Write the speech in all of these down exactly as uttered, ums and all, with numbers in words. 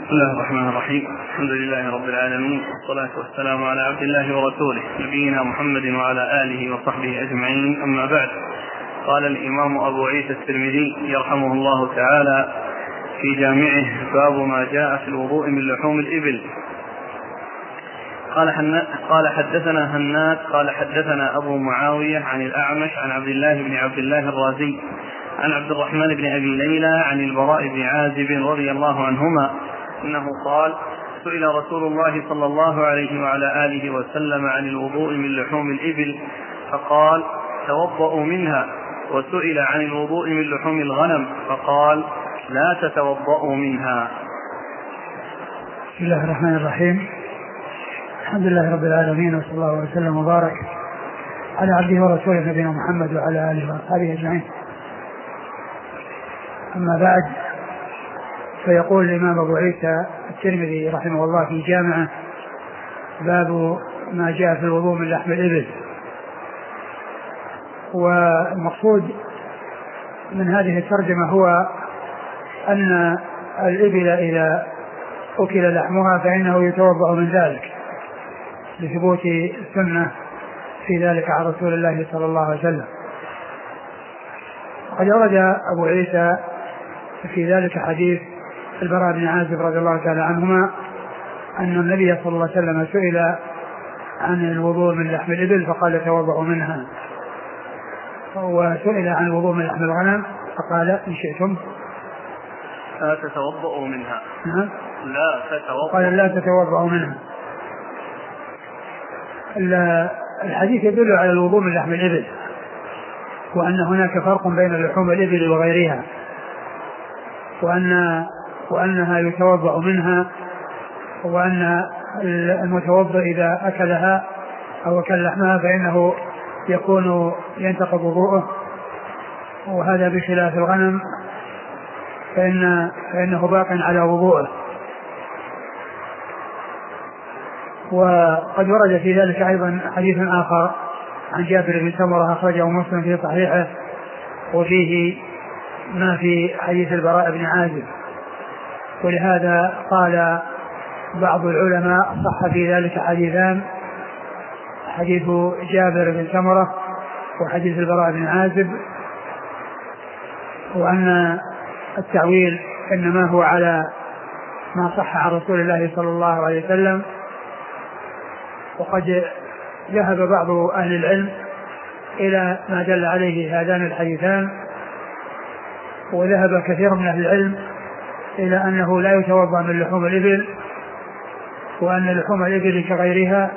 بسم الله الرحمن الرحيم. الحمد لله رب العالمين، والصلاة والسلام على عبد الله ورسوله نبينا محمد وعلى آله وصحبه أجمعين، أما بعد. قال الإمام أبو عيسى الترمذي يرحمه الله تعالى في جامعه: باب ما جاء في الوضوء من لحوم الإبل. قال, قال حدثنا هناد قال حدثنا أبو معاوية عن الأعمش عن عبد الله بن عبد الله الرازي عن عبد الرحمن بن أبي ليلى عن البراء بن عازب رضي الله عنهما أنه قال: سئل رسول الله صلى الله عليه وعلى آله وسلم عن الوضوء من لحوم الإبل فقال: توضؤوا منها. وسئل عن الوضوء من لحوم الغنم فقال: لا تتوضؤوا منها. بسم الله الرحمن الرحيم. الحمد لله رب العالمين، وصلى الله وسلم وبارك على عبده ورسوله نبينا محمد وعلى آله وأصحابه أجمعين. أما بعد، فيقول الإمام أبو عيسى الترمذي رحمه الله في جامعه: باب ما جاء في الوضوء من لحم الإبل. والمقصود من هذه الترجمة هو أن الإبل إذا أكل لحمها فإنه يتوضأ من ذلك، لثبوت السنة في ذلك عن رسول الله صلى الله عليه وسلم. قد ورد أبو عيسى في ذلك حديث البراء بن عازب رضي الله تعالى عنهما أن النبي صلى الله عليه وسلم سئل عن الوضوء من لحم الإبل فقال: توضؤوا منها. وسئل عن الوضوء من لحم الغنم فقال: إن شئتم لا تتوضؤوا منها. نعم. لا تتوضؤوا. قال: لا تتوضؤوا منها. الحديث يدل على الوضوء من لحم الإبل، وأن هناك فرق بين لحوم الإبل وغيرها، وأن وأنها يتوضأ منها، وأن المتوضأ إذا أكلها أو أكل لحمها فإنه يكون ينتقض وضوءه، وهذا بخلاف الغنم فإن فإنه باق على وضوءه. وقد ورد في ذلك أيضا حديث آخر عن جابر بن سمرة أخرجه مسلم في صحيحه، وفيه ما في حديث البراء بن عازب، ولهذا قال بعض العلماء: صح في ذلك حديثان، حديث جابر بن سمرة وحديث البراء بن عازب، وأن التعويل إنما هو على ما صح عن رسول الله صلى الله عليه وسلم. وقد ذهب بعض أهل العلم إلى ما دل عليه هذان الحديثان، وذهب كثير من أهل العلم إلى أنه لا يتوضأ من لحوم الإبل، وأن لحوم الإبل كغيرها،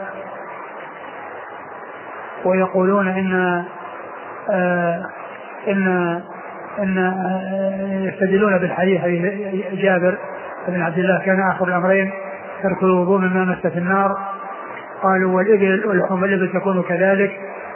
ويقولون إن آه إن إن آه يستدلون بالحديث جابر بن عبد الله: كان آخر الأمرين ترك الوضوء مما مس في النار. قالوا: والإبل ولحوم الإبل تكون كذلك.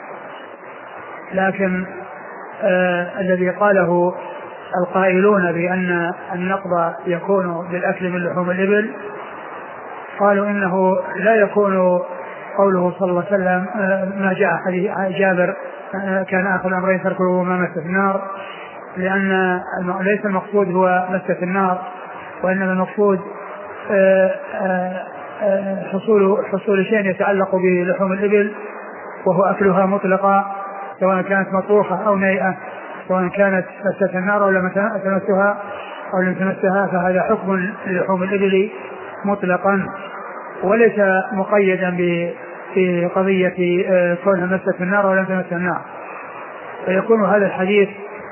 لكن آه الذي قاله القائلون بأن النقض يكون بالأكل من لحوم الإبل قالوا إنه لا يكون قوله صلى الله عليه وسلم ما جاء حديث جابر: كان آخر الأمرين ترك الوضوء مما مس في النار، لأن ليس المقصود هو مس في النار، وإنما المقصود آه آه حصول حصول شيء يتعلق بلحوم الإبل، وهو أكلها مطلقا، سواء كانت مطروحة أو نيئة، سواء كانت مسة النار أو لم تمسها أو لم تمسها، فهذا حكم للحوم الإبل مطلقا، وليس مقيدا بقضية كونها مسة النار أو لم تمس النار. فيكون هذا الحديث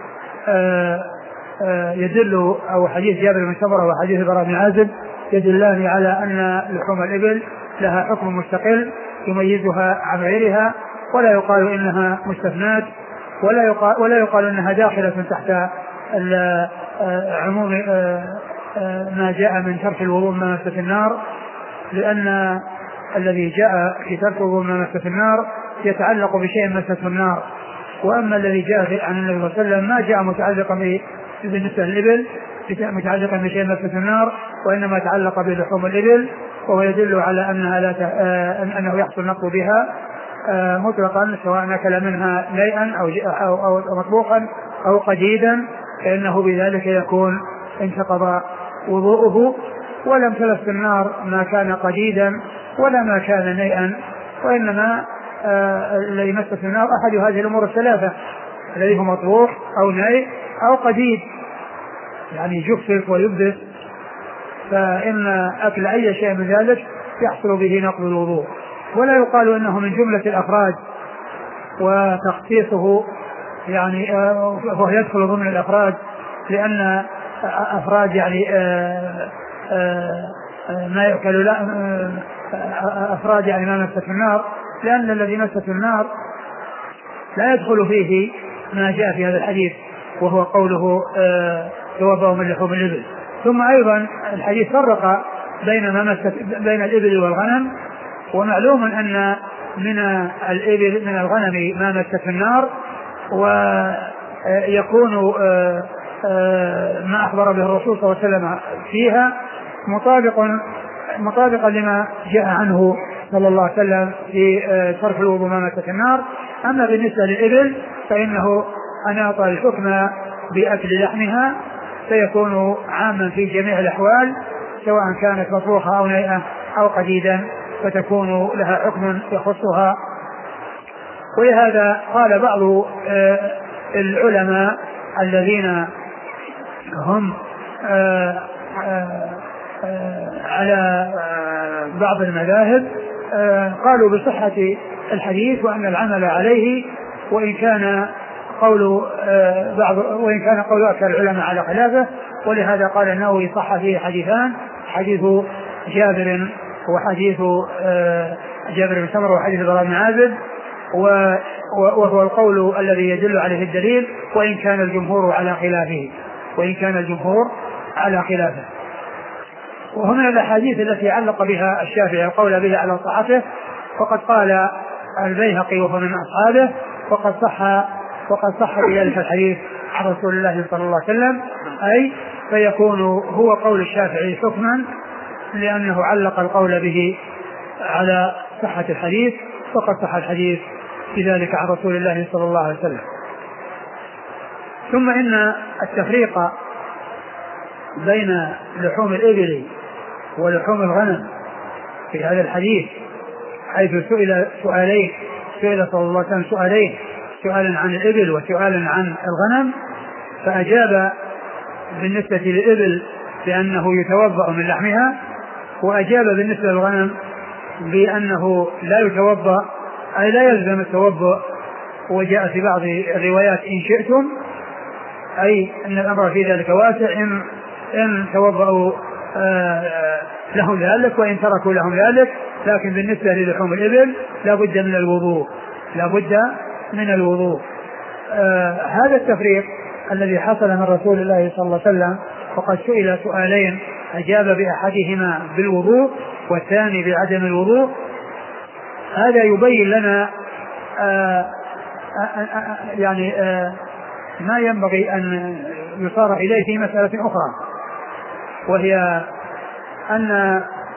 يدل، أو حديث جابر بن سمرة وحديث البراء بن عازب يدلان على أن لحوم الإبل لها حكم مستقل يميزها عن غيرها، ولا يقال إنها مستثنات، ولا يقال, ولا يقال إنها داخلة تحت عموم ما جاء من ترك الوضوء مما مس في النار، لأن الذي جاء في ترك الوضوء مما مس في النار يتعلق بشيء مسته النار. وأما الذي جاء عن النبي صلى الله عليه وسلم ما جاء متعلقا بالنسبة للإبل متعلقا بشيء مسته النار، وإنما تعلق بلحوم الإبل، وهو يدل على أنها لا ت... أنه يحصل نقض بها مطلقا، سواء أكل منها نيئا أو, أو... أو مطبوخا أو قديدا، فإنه بذلك يكون انتقض وضوءه. ولم تلف في النار ما كان قديدا ولا ما كان نيئا، وإنما آه الذي مس في النار أحد هذه الأمور الثلاثة الذي هو مطروح أو نيء أو قديد، يعني يجفف ويبدس، فإن أكل أي شيء من ذلك يحصل به نقض الوضوء. ولا يقال إنه من جملة الأخراج وتخصيصه يعني فهو يدخل ضمن الأخراج، لأن أفراد يعني آآ آآ ما يؤكل لا أفراد يعني ما مست في النار، لأن الذي مست في النار لا يدخل فيه ما جاء في هذا الحديث وهو قوله توضأوا من لحوم الإبل. ثم أيضا الحديث فرق بين ما مست بين الإبل والغنم، ومعلوم أن من الإبل من الغنم ما مست في النار، ويكون ما أخبر به الرسول صلى الله عليه وسلم فيها مطابق مطابقا لما جاء عنه صلى الله عليه وسلم في صرف الوضوء ما مست في النار. أما بالنسبة للإبل فإنه أناط الحكم بأكل لحمها، فيكون عاما في جميع الأحوال سواء كانت مطروحة أو نيئة أو قديدا، فتكون لها حكم يخصها. ولهذا قال بعض العلماء الذين هم على بعض المذاهب قالوا بصحة الحديث وأن العمل عليه، وإن كان قول بعض وإن كان قول أكثر العلماء على خلافه. ولهذا قال النووي صح فيه حديثان، حديث جابر وحديث جابر بن سمرة وحديث البراء بن عازب، وهو القول الذي يدل عليه الدليل، وإن كان الجمهور على خلافه وإن كان الجمهور على خلافه. وهنا الأحاديث التي علق بها الشافعي القول به على صحته، وقد قال البيهقي وهو من أصحابه وقد صح وقد صح بذلك الحديث عن رسول الله صلى الله عليه وسلم، أي فيكون هو قول الشافعي حكما لأنه علق القول به على صحة الحديث، وقد صح الحديث بذلك عن رسول الله صلى الله عليه وسلم. ثم إن التفريق بين لحوم الإبل ولحوم الغنم في هذا الحديث، حيث سئل سؤالين سئل صلى الله عليه وسلم سؤالين، سؤالا عن الإبل وسؤالا عن الغنم، فأجاب بالنسبة للإبل بأنه يتوضأ من لحمها، وأجاب بالنسبة للغنم بأنه لا يتوضأ أي لا يلزم التوضأ. وجاء في بعض الروايات إن شئتم، أي أن الأمر في ذلك واسع، إن, إن توضأوا لهم ذلك وإن تركوا لهم ذلك، لكن بالنسبة للحوم الإبل لا بد من الوضوء لا بد من الوضوء. آه هذا التفريق الذي حصل من رسول الله صلى الله عليه وسلم، وقد سئل سؤالين أجاب بأحدهما بالوضوء والثاني بعدم الوضوء، هذا يبين لنا آه آه آه يعني آه ما ينبغي أن يصار إليه في مسألة أخرى، وهي أن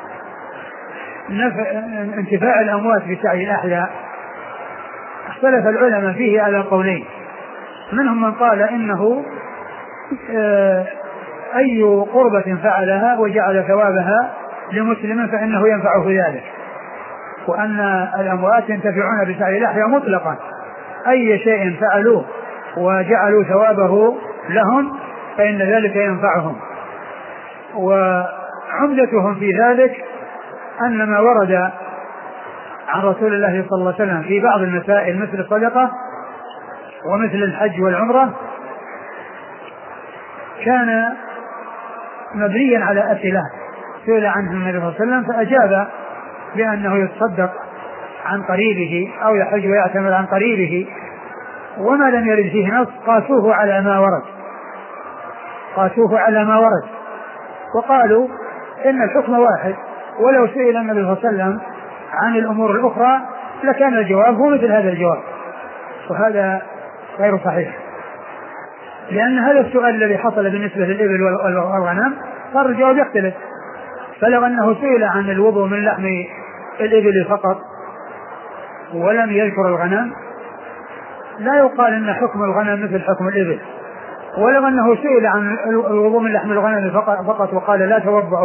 انتفاع الأموات بسعي الأحياء اختلف العلماء فيه على قولين. منهم من قال إنه أي قربة فعلها وجعل ثوابها لمسلم فإنه ينفعه ذلك، وأن الأموات ينتفعون بسعي الأحياء مطلقا، أي شيء فعلوه وجعلوا ثوابه لهم فإن ذلك ينفعهم. وعمدتهم في ذلك أن ما ورد عن رسول الله صلى الله عليه وسلم في بعض المسائل مثل الصدقة ومثل الحج والعمرة كان مبنيا على أسئلة سئل عنه النبي صلى الله عليه وسلم فأجاب بأنه يتصدق عن قريبه أو يحج ويعتمر عن قريبه، وما لم يرد فيه نص قاسوه على ما ورد قاسوه على ما ورد وقالوا إن الحكم واحد، ولو سئل النبي صلى الله عليه وسلم عن الأمور الأخرى لكان الجواب هو مثل هذا الجواب، وهذا غير صحيح، لأن هذا السؤال الذي حصل بالنسبة للإبل والغنم صار الجواب يختلف. فلو أنه سئل عن الوضوء من لحم الإبل فقط ولم يذكر الغنم لا يقال أن حكم الغنم مثل حكم الإبل، ولو أنه سئل عن الوضوء من لحم الغنم فقط وقال لا توضأوا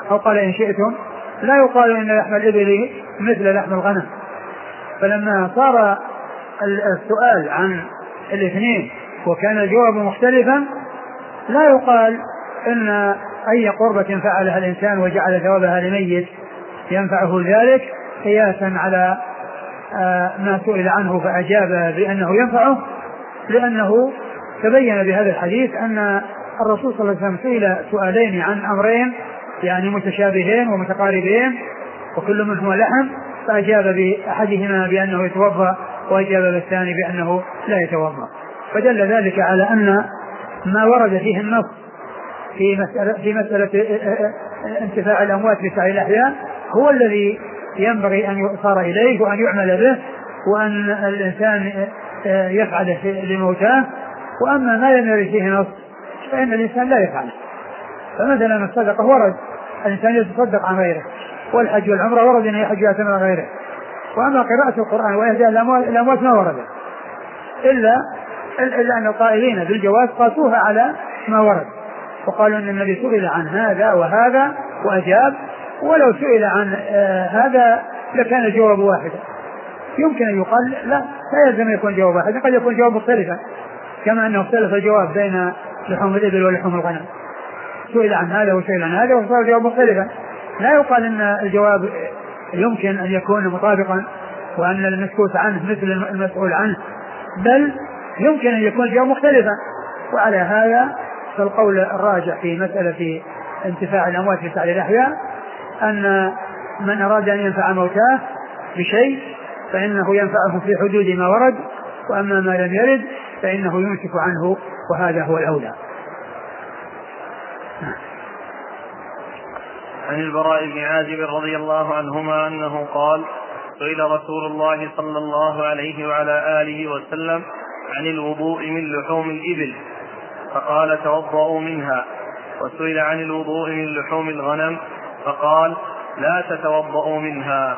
أو قال إن شئتم، لا يقال إن لحم الإبل مثل لحم الغنم. فلما صار السؤال عن الاثنين وكان الجواب مختلفا لا يقال إن أي قربة فعلها الإنسان وجعل ثوابها لميت ينفعه ذلك قياسا على ما سئل عنه فأجاب بأنه ينفعه، لأنه تبين بهذا الحديث أن الرسول صلى الله عليه وسلم سئل سؤالين عن أمرين يعني متشابهين ومتقاربين وكل منهما لحم، فأجاب بأحدهما بأنه يتوضأ وأجاب بالثاني بأنه لا يتوضأ. فدل ذلك على أن ما ورد فيه النص في مسألة, في مسألة انتفاع الأموات بسعي الأحياء هو الذي ينبغي أن يؤثر إليه وأن يعمل به وأن الإنسان يفعل لموتاه. وأما ما لم يرد فيه نص فإن الإنسان لا يفعله. فمثلا الصدقة ورد الإنسان يتصدق عن غيره، والحج والعمرة ورد أن يحج يعتمر عن غيره. وأما قراءة القرآن وإهداء الأموات ما ورد، إلا إلا أن القائلين بالجواز قاسوها على ما ورد وقالوا أن النبي سئل عن هذا وهذا وأجاب، ولو سئل عن آه هذا لكان الجواب واحدا. يمكن أن يقال لا لا يلزم يكون جواب واحد، قد يكون جواب مختلفا كما أنه اختلف الجواب بين لحوم الإبل ولحوم الغنم، سئل عن هذا وسئل عن هذا وصار الجواب مختلفا. لا يقال أن الجواب يمكن أن يكون مطابقا وأن المسكوت عنه مثل المسؤول عنه، بل يمكن أن يكون الجواب مختلفا. وعلى هذا فالقول الراجح في مسألة انتفاع الأموات في سعي الأحياء أن من أراد أن ينفع موتاه بشيء فإنه ينفعه في حدود ما ورد، وأما ما لم يرد فإنه يمسك عنه، وهذا هو الأولى. عن البراء بن عازب رضي الله عنهما أنه قال: سئل رسول الله صلى الله عليه وعلى آله وسلم عن الوضوء من لحوم الإبل فقال: توضؤوا منها. وسئل عن الوضوء من لحوم الغنم فقال: لا تتوضؤوا منها.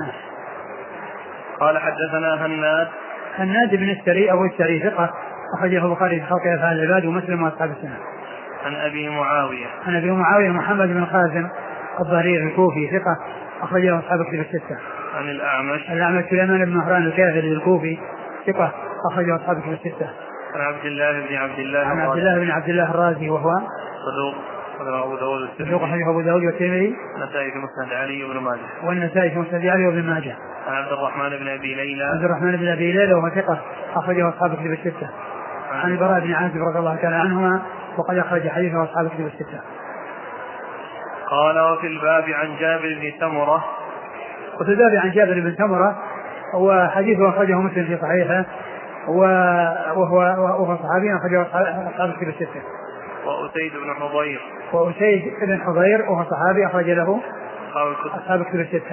قال: حدثنا هناد هناد بن السري أبو السري ثقة أخرجه البخاري في خلق أفعال العباد ومسلم وأصحاب السنة. عن أبي معاوية عن أبي معاوية محمد بن خازم الضرير الكوفي ثقة أخرجه أصحاب الكتب الستة. عن الأعمش الأعمش سليمان بن مهران الكاهلي الكوفي ثقة أخرجه أصحاب الكتب الستة. عن عبد الله بن عبد الله عن عبد الله بن عبد الله الرازي وهو صدوق أبو داود صدوق أبو داود والترمذي والنسائي في مسند علي بن ماجه والنسائي في مسند علي بن ماجه. عن عبد الرحمن بن أبي ليلى عبد الرحمن بن أبي ليلى وهو ثقة أخرجه أصحاب الكتب الستة. عن البراء بن عازب رضي الله تعالى عنهما وقد أخرج حديثه أصحاب الكتب الستة. قال: وفي الباب عن جابر بن سمرة وفي الباب عن جابر بن سمرة وحديثه أخرجه مسلم في صحيحه وهو وهو صحابي أخرجه أصحاب الكتب الستة. وأسيد بن حضير وأسيد بن حضير وهو صحابي أخرج له أصحاب الكتب الستة.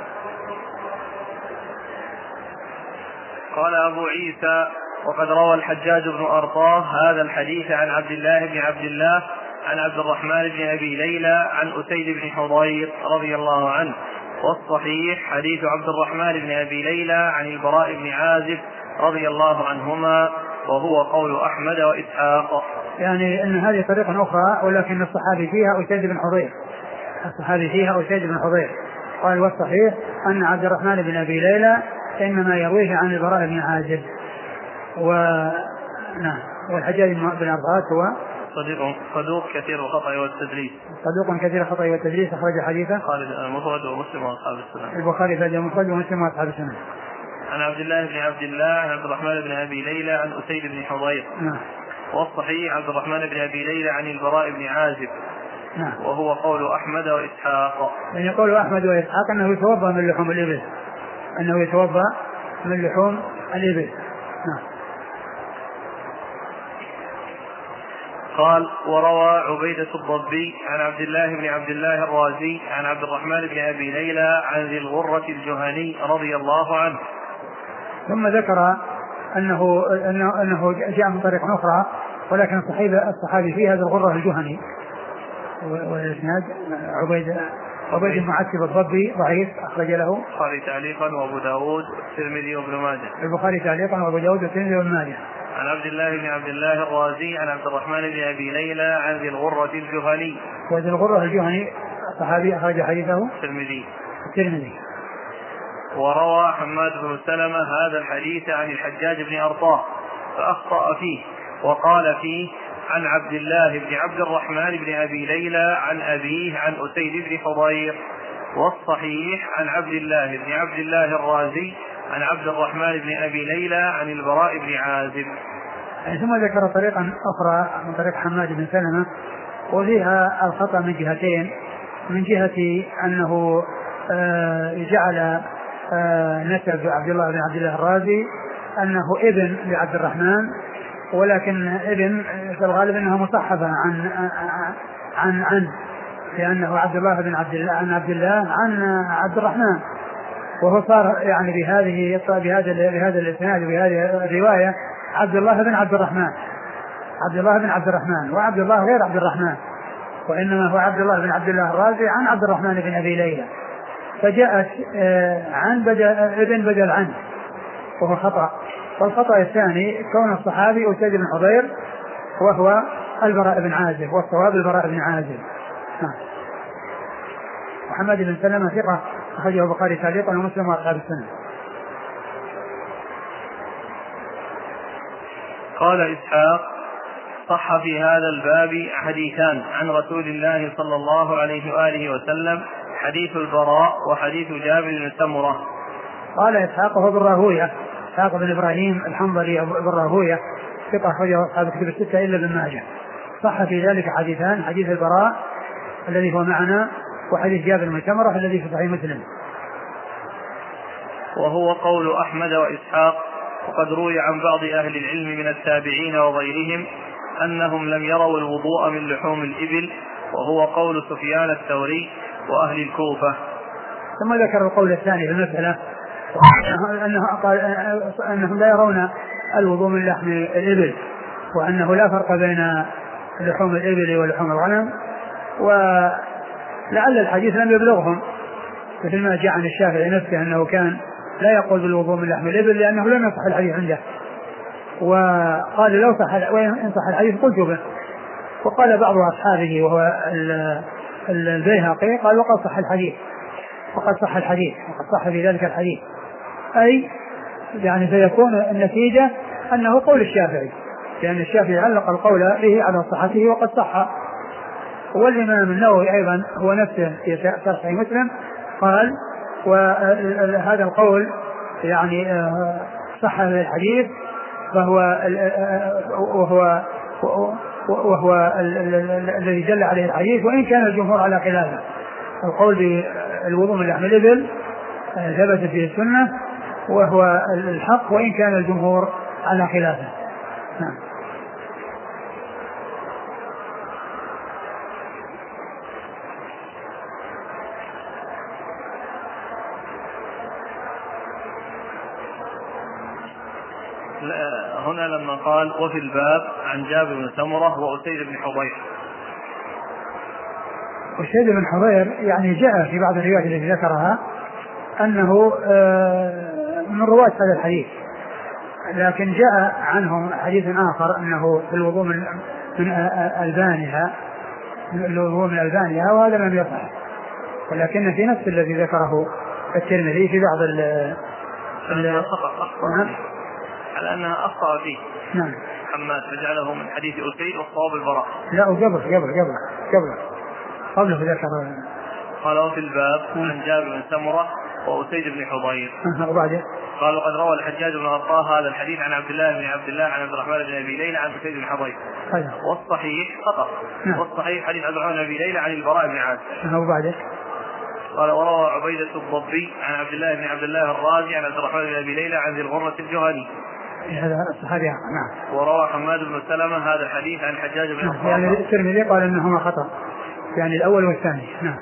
قال أبو عيسى: وقد روى الحجاج بن أرطاه هذا الحديث عن عبد الله بن عبد الله عن عبد الرحمن بن أبي ليلى عن أسيد بن حضير رضي الله عنه، والصحيح حديث عبد الرحمن بن أبي ليلى عن البراء بن عازب رضي الله عنهما، وهو قول أحمد وإسحاق. يعني أن هذه طريقة أخرى ولكن الصحابي فيها أسيد بن حضير الصحابي فيها أسيد بن حضير قال: والصحيح أن عبد الرحمن بن أبي ليلى إنما يرويه عن البراء بن عازب. و نعم. والحجاج بن أرطاه هو صديق صدوق كثير الخطأ والتدليس صدوق كثير الخطأ والتدليس أخرج حديثه خالد المفرد ومسلم وأصحاب السنة. البخاري في المفرد ومسلم وأصحاب السنة. عن عبد الله بن عبد الله عن عبد الرحمن بن أبي ليلى عن أسيد بن حضير. نعم. والصحيح عبد الرحمن بن أبي ليلى عن البراء بن عازب. نعم. وهو قول أحمد وإسحاق. يعني قول أحمد وإسحاق أنه يتوضأ من لحوم الإبل أنه يتوضأ من لحوم الإبل. نعم. قال: وروى عبيدة الضبي عن عبد الله بن عبد الله الرازي عن عبد الرحمن بن أبي ليلى عن ذي الغرة الجهني رضي الله عنه. ثم ذكر أنه, أنه, أنه جاء من طريق أخرى ولكن الصحابي, الصحابي فيه هذا الغرة الجهني والإسناد عبيد عبيد المعتب الضبي ضعيف أخرج له البخاري تعليقا وأبو داود والترمذي وابن ماجه. البخاري تعليقا وأبو داود والترمذي وابن ماجه. عن عبد الله بن عبد الله الرازي عن عبد الرحمن بن أبي ليلى عن ذي الغرة الجهني. وذي الغرة الجهني صحابي أخرج حديثه الترمذي. الترمذي. وروى حماد بن سلمة هذا الحديث عن الحجاج بن أرطاه فأخطأ فيه وقال فيه عن عبد الله بن عبد الرحمن بن أبي ليلى عن أبيه عن أسيد بن حضير، والصحيح عن عبد الله بن عبد الله الرازي عن عبد الرحمن بن أبي ليلى عن البراء بن عازب. ثم ذكر طريقا أخرى من طريق حماد بن سلمة وفيها الخطأ من جهتين، من جهة أنه جعل نسب عبد الله بن عبد الله الرازي أنه ابن لعبد الرحمن، ولكن ابن في الغالب أنها مصحفة عن عن عن لأنه عبد الله بن عبد الله عن عبد الله عن عبد الرحمن، وهو صار يعني بهذه بهذا بهذا الإسناد وبهذه الرواية عبد الله بن عبد الرحمن عبد الله بن عبد الرحمن وعبد الله غير عبد الرحمن، وإنما هو عبد الله بن عبد الله الرازي عن عبد الرحمن بن أبي ليلى، فجاءت عن بدل ابن بدل عن، وهو خطأ. والخطأ الثاني كون الصحابي أسيد بن حضير وهو البراء بن عازب، والصواب البراء بن عازب. محمد بن سلمة ثقة أخرجه البخاري تعليقا ومسلم وأصحاب السنة. قال إسحاق صح في هذا الباب حديثان عن رسول الله صلى الله عليه وآله وسلم، حديث البراء وحديث جابر بن سمرة. قال إسحاق هو بن راهوية، إسحاق بن إبراهيم الحنظلي بن راهوية ثقة أخرجه أصحاب الكتب الستة إلا ابن ماجه. صح في ذلك حديثان، حديث البراء الذي هو معنا وحديث جابر بن سمرة الذي في صحيح مسلم. وهو قول أحمد وإسحاق، وقد روي عن بعض أهل العلم من التابعين وغيرهم أنهم لم يروا الوضوء من لحوم الإبل، وهو قول سفيان الثوري وأهل الكوفة. ثم ذكر القول الثاني في المسألة أنهم لا يرون الوضوء من لحم الإبل، وأنه لا فرق بين لحوم الإبل ولحوم الغنم، ولعل الحديث لم يبلغهم، مثل ما جاء عن الشافعي نفسه أنه كان لا يقول بالوضوء من لحم الإبل لأنه لم يصح الحديث عنده، وقال لو صح وإن صح الحديث قلت به. وقال بعض أصحابه وهو البيهقي قال وقد صح الحديث وقد صح الحديث وقد صح في ذلك الحديث، أي يعني سيكون النتيجة أنه قول الشافعي، لأن الشافعي علق القول به على صحته وقد صح. والإمام النووي أيضا هو نفسه في شرح مسلم قال وهذا القول يعني صح الحديث، فهو وهو وهو الذي دل عليه الحديث، وإن كان الجمهور على خلافه. القول بالوضوء من لحم الإبل ثبت في السنة وهو الحق، وإن كان الجمهور على خلافه. نعم. هنا لما قال وفي الباب عن جابر بن سمرة وأسيد بن حضير، أسيد بن حضير يعني جاء في بعض الروايات التي ذكرها أنه من رواة هذا الحديث، لكن جاء عنهم حديث آخر أنه في الوضوء من من ألبانها الوضوء من ألبانها، وهذا لم يصح، ولكن في نفس الذي ذكره الترمذي في بعض ال على أنها أخطأ فيه. نعم. حماد فجعله من حديث أسيد والصواب البراء. لا وقبل قبل قبل قبل قبله ذكر. قال وفي الباب عن جابر بن سمرة وأسيد بن حضير. وبعده قال وقد روى الحجاج بن أرطاه هذا الحديث عن عبد الله بن عبد الله عن عبد الرحمن بن أبي ليلى عن أسيد بن حضير. والصحيح خطأ. والصحيح حديث عبد الرحمن بن أبي ليلى عن البراء بن عازب. وبعده قال وروى عبيدة الضبي عن عبد الله بن عبد الله الرازي عن عبد الرحمن بن أبي ليلى عن ذي الغرة الجهني. هذا الصحابي. نعم. وروى حماد بن سلمة هذا الحديث عن الحجاج بن أرطاه. يعني الترمذي قال إنهما خطأ، يعني الأول والثاني. نعم.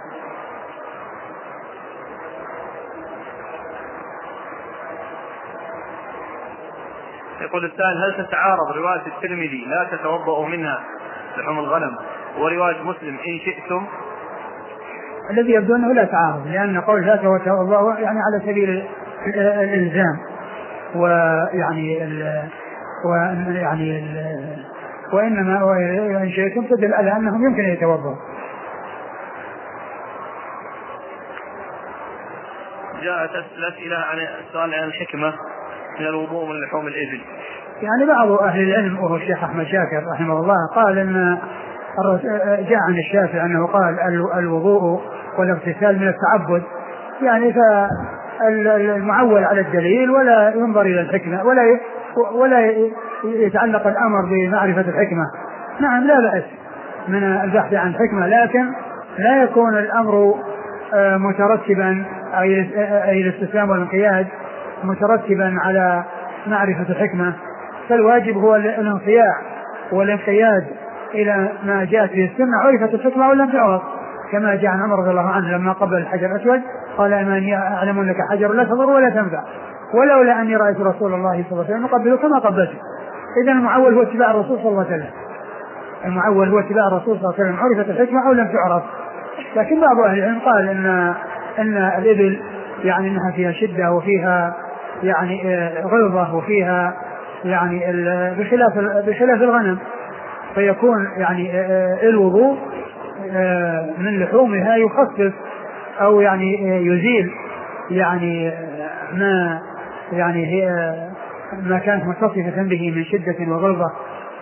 يقول السائل هل تتعارض رواية الترمذي لا تتوضأ منها لحوم الغنم ورواية مسلم إن شئتم؟ الذي يبدو أنه لا تعارض، لأن قول لا تتوضأ يعني على سبيل الإلزام، ويعني ال ويعني ال وإنما إن شئتم تدل على أنهم يمكن أن يتوضأوا. جاءت الأسئلة عن السؤال عن الحكمة من الوضوء من لحوم الإبل. يعني بعض أهل العلم وهو الشيخ أحمد شاكر رحمه الله قال أن جاء عن الشافعي أنه قال الوضوء والاغتسال من التعبد، يعني فالمعول على الدليل ولا ينظر إلى الحكمة ولا ولا يتعلق الأمر بمعرفة الحكمة. نعم لا بأس من البحث عن الحكمة، لكن لا يكون الأمر مترتبا أي الاستسلام والانقياد مترتبا على معرفة الحكمة، فالواجب هو الانصياع والانقياد إلى ما جاءت به السنة عرفت الحكمة ولم تعرف، كما جاء عن عمر رضي الله عنه لما قبل الحجر الأسود قال أماني أعلم أنك حجر لا تضر ولا تنفع ولولا أني رأيت رسول الله صلى الله عليه وسلم يقبله كما قبلته. إذن المعول هو اتباع الرسول صلى الله عليه وسلم، المعول هو اتباع الرسول صلى الله عليه وسلم عرفت الحكمة أو لم تعرف. لكن بعض أهل العلم قال إن إن الإبل يعني إنها فيها شدة وفيها يعني غلظة وفيها يعني بخلاف بخلاف الغنم، فيكون يعني الوضوء من لحومها يخفف أو يعني يزيل يعني ما يعني هي ما كانت متصفة به من شدة وغلظة.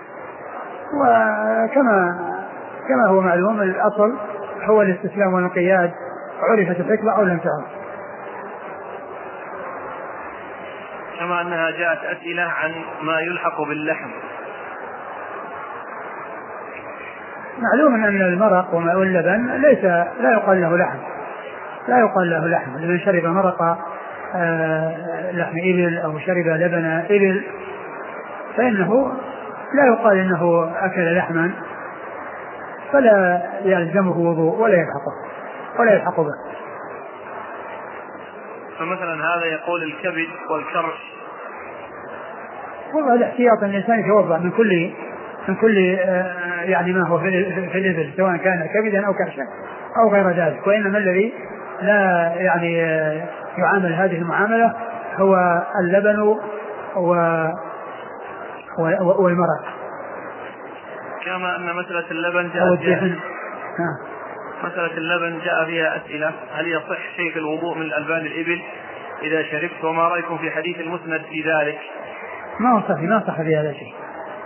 وكما كما هو معلوم الأصل هو الاستسلام والانقياد عرفت الحكمة أو لم تعرف. كما أنها جاءت أسئلة عن ما يلحق باللحم. معلوم أن المرق وما واللبن ليس لا يقال له لحم، لا يقال له لحم. لمن شرب مرق آه لحم إبل أو شرب لبن إبل فإنه لا يقال إنه أكل لحما، فلا يلزمه وضوء ولا يلحقه ولا يلحق به. فمثلا هذا يقول الكبد والكرش، والله الاحتياط الإنسان يتوضأ من كل من كل آه يعني ما هو في الإبل سواء كان كبدا أو كرشا أو غير ذلك، وإنما الذي لا يعني آه يعامل هذه المعاملة هو اللبن و والمرق. كما أن مسألة اللبن جاء فيها مسألة اللبن جاء فيها أسئلة: هل يصح شيء في الوضوء من الألبان الإبل إذا شربت؟ وما رأيكم في حديث المسند في ذلك؟ ما صح ما صح في هذا شيء.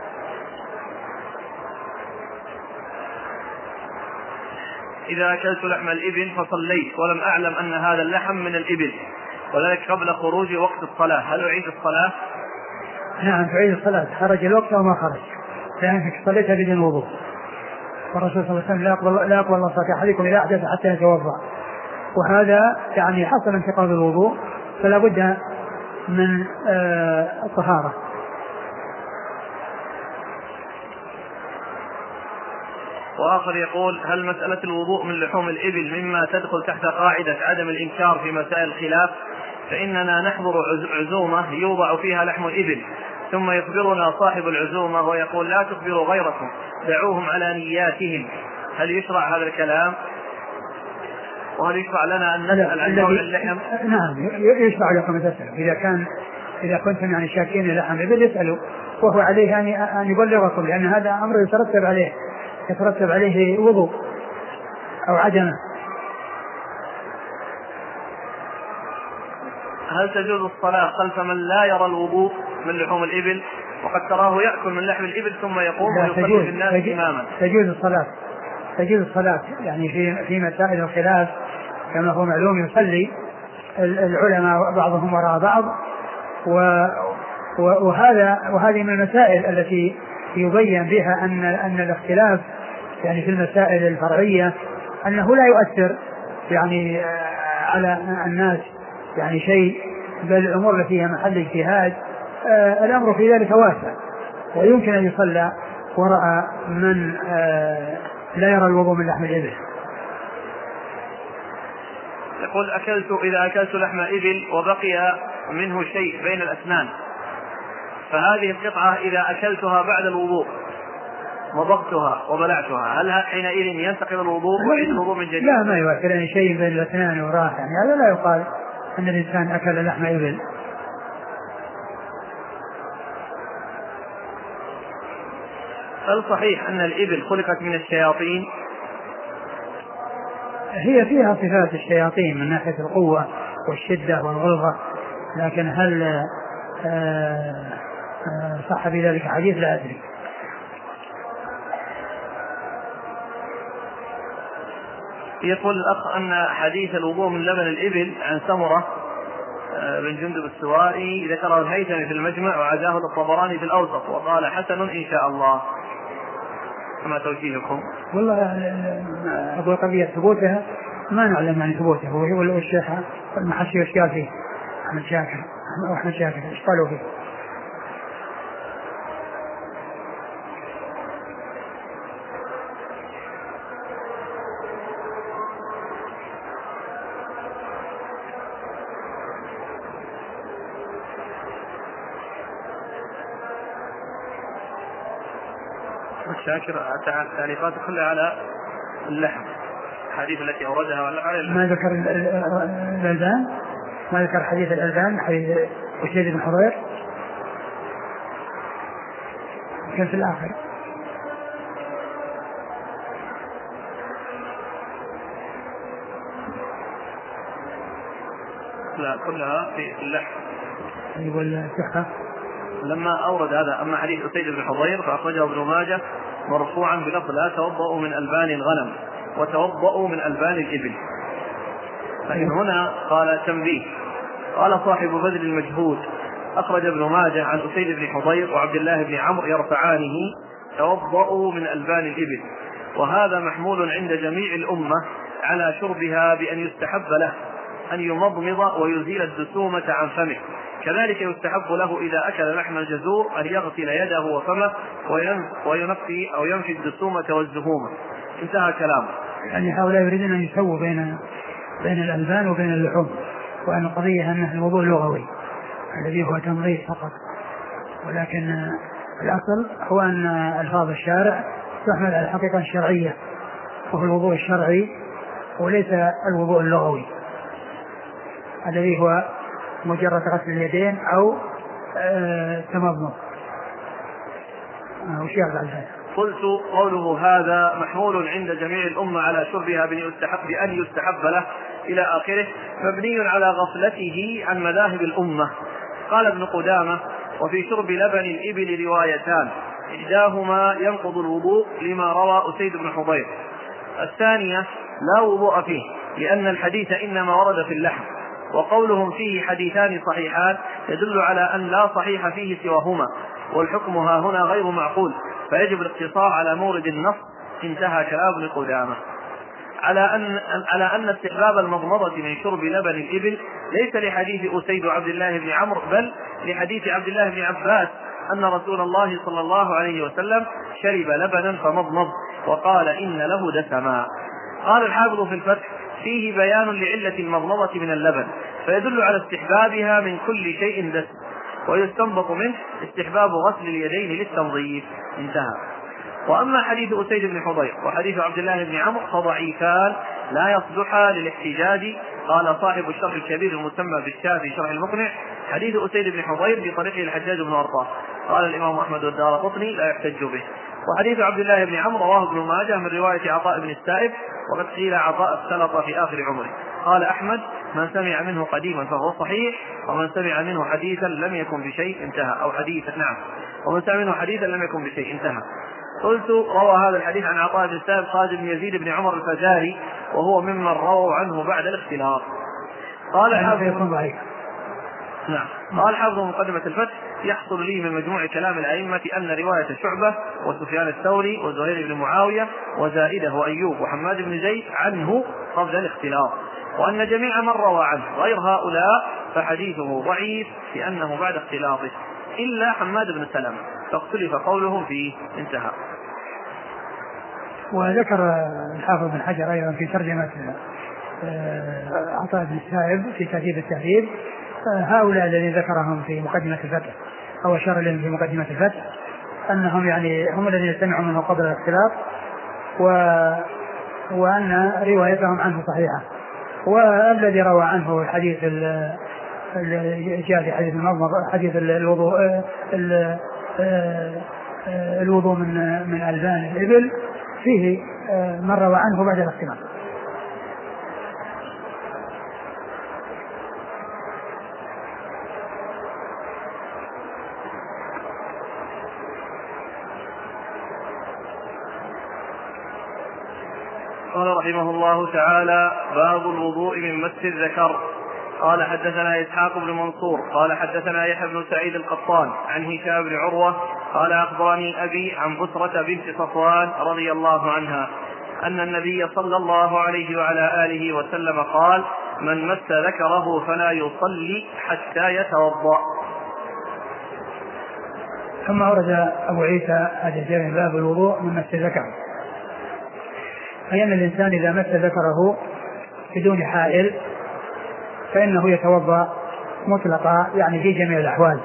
إذا أكلت لحم الإبل فصليت ولم أعلم أن هذا اللحم من الإبل وذلك قبل خروج وقت الصلاة، هل أعيد الصلاة؟ نعم تعيد الصلاة، خرج الوقت أو ما خرج، لأنك صليتها بدون وضوء. والرسول صلى الله عليه وسلم لا يقبل لا يقبل الله صلاة أحدكم إذا أحدث حتى يتوضأ، وهذا يعني حصل انتقاض الوضوء فلا بد من آه الطهارة. وآخر يقول: هل مسألة الوضوء من لحوم الإبل مما تدخل تحت قاعدة عدم الإنكار في مسائل الخلاف؟ فإننا نحضر عزومة يوضع فيها لحم الإبل ثم يخبرنا صاحب العزومة ويقول: لا تخبروا غيركم دعوهم على نياتهم، هل يشرع هذا الكلام؟ وهل يشرع لنا أن نسأل عن نوع اللحم؟ نعم يشرع لكم تسألوا إذا كان إذا كنتم يعني شاكين لحم الإبل يسألوا، وهو عليه أن يبلغكم، لأن هذا أمر يترتب عليه يترتب عليه وضوء أو عدمه. هل تجوز الصلاة خلف من لا يرى الوضوء من لحوم الإبل وقد تراه يأكل من لحم الإبل ثم يقوم ويصلي بالناس إماما؟ تجوز الصلاة تجوز الصلاة يعني في في مسائل الخلاف كما هو معلوم يصلي العلماء بعضهم وراء بعض، وهذا وهذه من المسائل التي يبين بها أن أن الاختلاف يعني في المسائل الفرعية أنه لا يؤثر يعني على الناس يعني شيء، بل الأمور التي هي محل اجتهاد آه الأمر في ذلك واسع، ويمكن أن يصلى وراء من آه لا يرى الوضوء من لحم الإبل. يقول: أكلت إذا أكلت لحم إبل وبقي منه شيء بين الأسنان، فهذه القطعة إذا أكلتها بعد الوضوء مضغتها وبلعتها هل حينئذ ينتقل الوضوء ويعيد الوضوء من جديد؟ لا، ما يؤثر يعني شيء بين الأسنان وراح، يعني هذا لا يقال أن الإنسان أكل لحم إبل. هل صحيح أن الإبل خلقت من الشياطين؟ هي فيها صفات الشياطين من ناحية القوة والشدة والغلظة، لكن هل صح بذلك حديث لا أدري. يقول الأخ أن حديث الوضوء من لبن الإبل عن سمرة بن جندب السوائي ذكره الهيثمي في المجمع وعزاه الطبراني في الأوسط وقال حسن إن شاء الله، فما توجيهكم؟ والله أقول قضية ثبوتها ما نعلم عن ثبوتها، هو الشيخ المحشي وشيال فيه أحمد شاكر أحمد شاكر إيش قالوا فيه؟ شاكر التعليقات كلها على اللحم، الحديث التي أوردها على اللحم. ما ذكر الألبان، ما ذكر حديث الألبان حديث أسيد بن حضير كان في الآخر. لا كلها في اللحم. يقول الصحة لما أورد هذا. أما حديث أسيد بن حضير فأخرجه ابن ماجه مرفوعا بلفظ لا توضؤوا من ألبان الغنم وتوضؤوا من ألبان الإبل. لكن هنا قال تنبيه، قال صاحب بذل المجهود أخرج ابن ماجه عن أسيد بن حضير وعبد الله بن عمرو يرفعانه توضؤوا من ألبان الإبل، وهذا محمول عند جميع الأمة على شربها بأن يستحب له أن يمضمض ويزيل الدسومة عن فمه، كذلك يستحب له إذا أكل لحم الجزور أن يغسل يده وفمه وينفي أو ينفي الدسومة والزهومة. انتهى كلامه. يعني هؤلاء يريدون أن يسووا بين بين الألبان وبين اللحوم، وأن القضية أن الوضوء لغوي الذي هو تنظيف فقط، ولكن الأصل هو أن ألفاظ الشارع تحمل على الحقيقة الشرعية، وهو الوضوء الشرعي وليس الوضوء اللغوي الذي هو مجرد غسل اليدين أو تمضمض أو شيء بعد هذا. قلت قوله هذا محمول عند جميع الأمة على شربها بأن يستحب له إلى آخره مبني على غفلته عن مذاهب الأمة. قال ابن قدامة وفي شرب لبن الإبل روايتان، إحداهما ينقض الوضوء لما روى أسيد بن حضير، الثانية لا وضوء فيه لأن الحديث إنما ورد في اللحم، وقولهم فيه حديثان صحيحان يدل على أن لا صحيح فيه سواهما، والحكم ها هنا غير معقول فيجب الاقتصار على مورد النص. انتهى كلام ابن قدامة. على أن على أن استحباب المضمضة من شرب لبن الإبل ليس لحديث أسيد عبد الله بن عمرو بل لحديث عبد الله بن عباس أن رسول الله صلى الله عليه وسلم شرب لبنا فمضمض وقال إن له دسما. قال الحافظ في الفتح فيه بيان لعلة المضمضة من اللبن فيدل على استحبابها من كل شيء دسم، ويستنبط منه استحباب غسل اليدين للتنظيف. انتهى. وأما حديث أسيد بن حضير وحديث عبد الله بن عمرو فضعيفان لا يصلحا للاحتجاج. قال صاحب الشرح الكبير المسمى بالشافعي شرح المقنع حديث أسيد بن حضير بطريقه الحجاج بن أرطاة. قال الإمام أحمد والدارقطني لا يحتج به. وحديث عبد الله بن عمرو رواه ابن ماجه من رواية عطاء بن السائب، وقد قيل عطاء اختلط في آخر عمره. قال أحمد من سمع منه قديما فهو صحيح، ومن سمع منه حديثا لم يكن بشيء انتهى، أو حديثا نعم ومن سمع منه حديثا لم يكن بشيء انتهى. قلت روى هذا الحديث عن عطاء بن السائب خادم يزيد بن عمر الفزاري وهو ممن رووا عنه بعد الاختلاط. قال حافظ نعم قال حافظ مقدمة الفتح يحصل لي من مجموع كلام الأئمة أن رواية شعبة وسفيان الثوري وزهير بن معاوية وزائدة وأيوب وحماد بن زيد عنه قبل الاختلاط، وأن جميع من روى عنه غير هؤلاء فحديثه ضعيف لأنه بعد اختلاطه إلا حماد بن سلمة فاختلف قولهم فيه. انتهى. وذكر الحافظ بن حجر أيضا في ترجمة عطاء بن السائب في تهذيب التهذيب هؤلاء الذين ذكرهم في مقدمة الفتح أو أشار لهم في مقدمة الفتح أنهم يعني هم الذين سمعوا منه قبل الاختلاط و... وأن روايتهم عنه صحيحة. والذي روى عنه حديث الجاد حديث المضمض حديث الوضوء ال... الوضوء من من ألبان الإبل فيه من روى عنه بعد الاختلاط. رحمه الله تعالى: باب الوضوء من مس الذكر. قال حدثنا إسحاق بن منصور قال حدثنا يحيى بن سعيد القطان عن هشام بن عروة قال أخبرني أبي عن بسرة بنت صفوان رضي الله عنها أن النبي صلى الله عليه وعلى آله وسلم قال: من مس ذكره فلا يصلي حتى يتوضأ. ثم ورد أبو عيسى هذا الجامع باب الوضوء من مس الذكر، أي أن الإنسان إذا مس ذكره بدون حائل فإنه يتوضأ مطلقا، يعني في جميع الأحوال،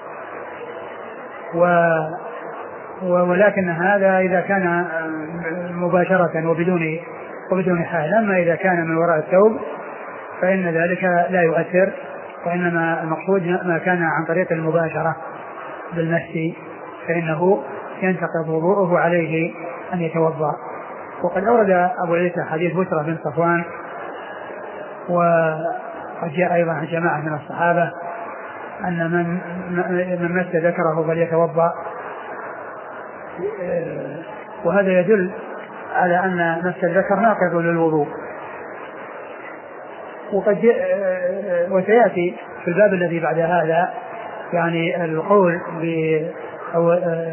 و ولكن هذا إذا كان مباشرة وبدون وبدون حائل. أما إذا كان من وراء الثوب فإن ذلك لا يؤثر، وإنما المقصود ما كان عن طريق المباشرة بالمس فإنه ينتقض وضوءه عليه أن يتوضأ. وقد أورد أبو عيسى حديث بسرة بن صفوان، وقد جاء أيضا عن جماعة من الصحابة أن من من مس ذكره فليتوضأ، وهذا يدل على أن مس الذكر ناقض للوضوء. وقد وسيأتي في الباب الذي بعد هذا يعني القول أو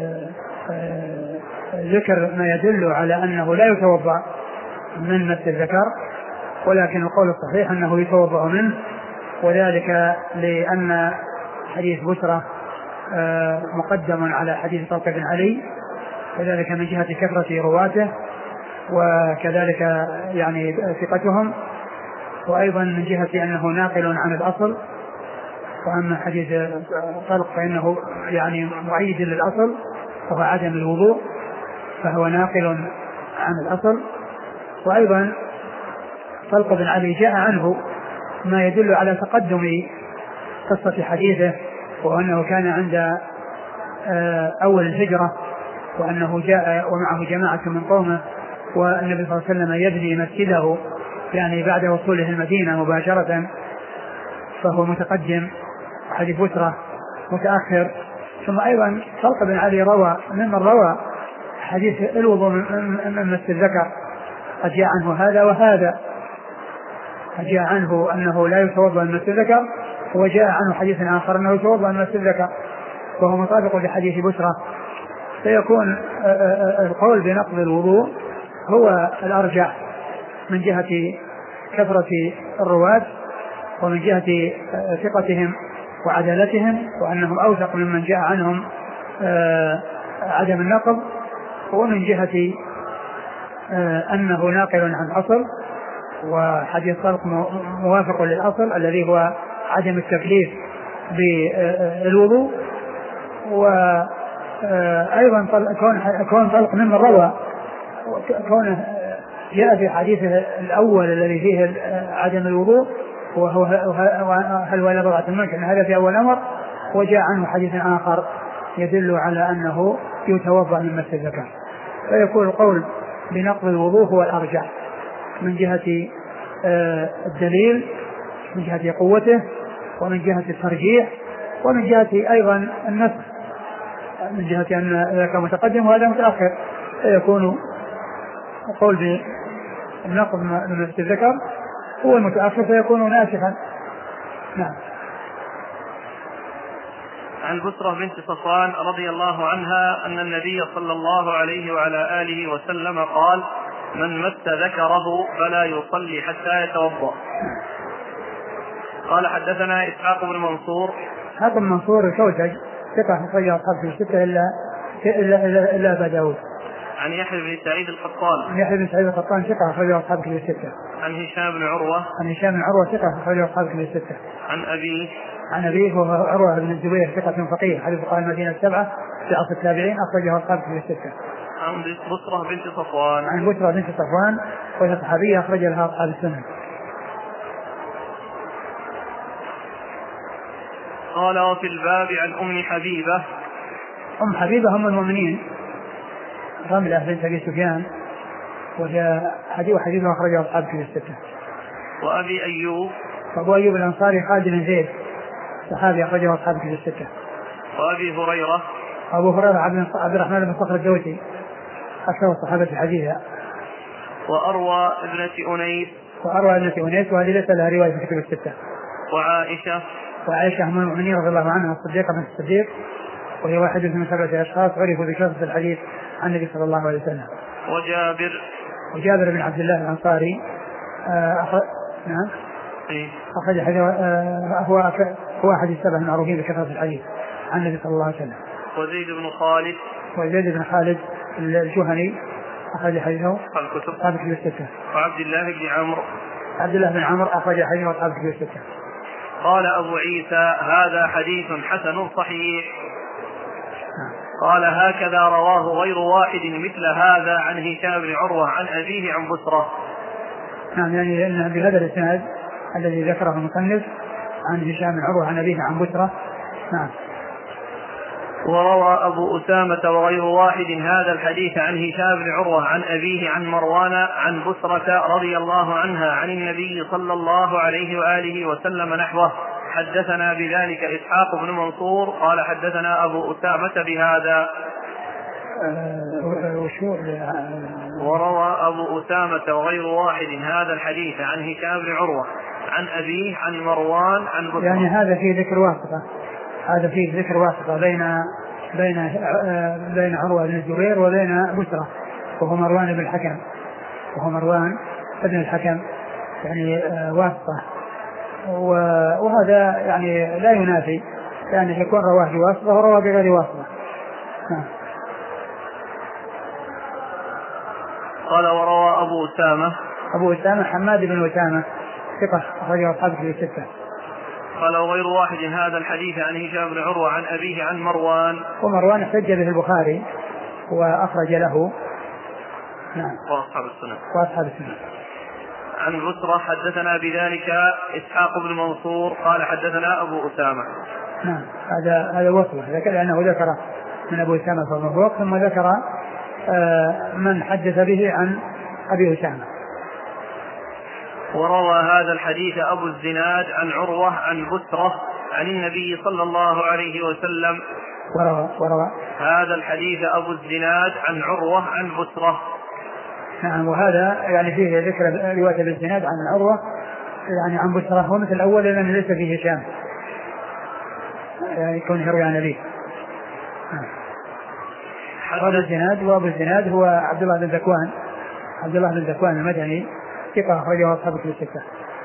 ذكر ما يدل على أنه لا يتوضأ من مس الذكر، ولكن القول الصحيح أنه يتوضأ منه، وذلك لأن حديث بسرة مقدم على حديث طلق بن علي، وذلك من جهة كثرة رواته وكذلك يعني ثقتهم، وأيضا من جهة أنه ناقل عن الأصل. وأما حديث طلق فإنه يعني معيد للأصل وهو عدم الوضوء، فهو ناقل عن الأصل. وأيضا طلق بن علي جاء عنه ما يدل على تقدم قصة حديثه، وأنه كان عند أول الهجرة، وأنه جاء ومعه جماعة من قومه، والنبي صلى الله عليه وسلم يبني مسجده يعني بعد وصوله المدينة مباشرة، فهو متقدم، حديث بسرة متأخر. ثم أيضا طلق بن علي روى ممن روى حديث الوضوء من مس الذكر، قد جاء عنه هذا وهذا، قد جاء عنه أنه لا يتوضأ من مس الذكر، وجاء عنه حديث آخر أنه يتوضأ من مس الذكر، وهو مطابق لحديث بسرة. فيكون القول بنقض الوضوء هو الأرجح من جهة كثرة الرواة، ومن جهة ثقتهم وعدالتهم، وأنهم أوثق ممن جاء عنهم عدم النقض، ومن جهة أنه ناقل عن أصل، وحديث طلق موافق للأصل الذي هو عدم التكليف بالوضوء. وأيضا كون طلق ممن روى، كونه جاء في حديثه الأول الذي فيه عدم الوضوء وهو هل هو لبضعة المنكر، هذا في أول أمر، وجاء عنه حديث آخر يدل على أنه يتوضأ من مس الذكر. فيكون القول بنقض الوضوء هو الأرجح من جهة الدليل، من جهة قوته، ومن جهة الترجيح، ومن جهة أيضا النسخ، من جهة أن ذاك متقدم وهذا متأخر، فيكون القول بنقض من مس الذكر هو المتأخر فيكون ناسخا. نعم. عن بسرة بنت صفوان رضي الله عنها أن النبي صلى الله عليه وعلى آله وسلم قال: من مس ذكره فلا يصلي حتى يتوضأ. قال حدثنا إسحاق بن منصور. إسحاق بن منصور الكوسج ثقة أخرج أصحاب في الستة إلا إلا إلا, إلا أبا داود. عن يحيى بن سعيد القطان. عن يحيى بن سعيد القطان ثقة أخرج أصحاب في الستة. عن هشام بن عروة. عن هشام بن عروة ثقة أخرج أصحاب في الستة. عن أبيه. عن أبيه وهو عروة بن الزبير ثقة فقيه حديث فقهاء المدينة السبعة في عصر التابعين أخرجه أصحاب في الستة. عن بسرة بنت صفوان. عن بسرة بنت صفوان وهي صحابية أخرج لها أصحاب السنة. قال: وفي الباب عن أم حبيبة. أم حبيبة أم المؤمنين رملة بنت أبي سفيان، وهي حديث حديثها أخرجه أصحاب في الستة. وأبي أيوب. وأبو أيوب الأنصاري خالد بن زيد صحابي أخرجه أصحاب في الستة. وأبي هريرة. أبو هريرة عبد الرحمن بن صخر الدوسي أكثر الصحابة حديثا. وأروى ابنة أنيس وأروى ابنة أنيس وهذه ليس لها رواية في كتب الستة. وعائشة وعائشة أم المؤمنين رضي الله عنها الصديقة بنت الصديق وهي واحدة من سبعة أشخاص عرفوا بكثرة الحديث عن النبي صلى الله عليه وسلم. وجابر وجابر بن عبد الله الأنصاري أخ... نعم إيه؟ أخرج حديث آه هو هو أحد السبع المعروفين بكثرة الحديث عن النبي صلى الله عليه وسلم. وزيد بن خالد وزيد بن خالد الجهني أخرج حديثه الكتب أصحاب الكتب الستة. وعبد الله بن عمرو عبد الله بن عمرو أخرج حديثه أصحاب الكتب الستة. قال أبو عيسى هذا حديث حسن صحيح. قال هكذا رواه غير واحد مثل هذا عن هشام بن عروة عن أبيه عن بصرة. نعم يعني أن بهذا الإسناد الذي ذكره المصنف عن هشام بن عروة عن أبيه عن بصرة. نعم. وروى أبو أسامة وغير واحد هذا الحديث عن هشام بن عروة عن أبيه عن مروان عن بصرة رضي الله عنها عن النبي صلى الله عليه وآله وسلم نحوه. حدثنا بذلك إسحاق بن منصور قال حدثنا أبو أسامة بهذا. وروى أبو أسامة وغير واحد هذا الحديث عن هشام بن عروة عن أبيه عن مروان عن بصرة. يعني هذا فيه ذكر واسطة هذا فيه ذكر واسطة بين بين بين عروة بن الزبير وبين بصرة وهو مروان بن الحكم وهو مروان بن الحكم يعني واسطة. وهذا يعني لا ينافي يعني يكون رواه بواسطة ورواه بغير واسطة. قال وروى أبو أسامة أبو أسامة حماد بن أسامة ثقة أخرجه أصحاب في الستة. قال وغير واحد هذا الحديث عن هشام بن عروة عن أبيه عن مروان ومروان احتج به البخاري وأخرج له. نعم. وأصحاب السنة وأصحاب السنة. عن بصرة حدثنا بذلك إسحاق بن منصور قال حدثنا أبو أسامة. نعم هذا هذا وصله ذكر لأنه ذكر من أبو أسامة فمفروق ثم ذكر آه من حدث به عن أبي أسامة. وروى هذا الحديث أبو الزناد عن عروة عن بصرة عن النبي صلى الله عليه وسلم. وروى وروى هذا الحديث أبو الزناد عن عروة عن بصرة. نعم وهذا يعني فيه ذكر رواية بالزناد عن عروة يعني عن بصرة هو مثل الأول لأنه ليس فيه هشام يعني يكون يروي عن أبيه. أبو الزناد وأبو الزناد هو عبد الله بن ذكوان عبد الله بن ذكوان المدني ثقة أخرجه أصحاب الكتب الستة.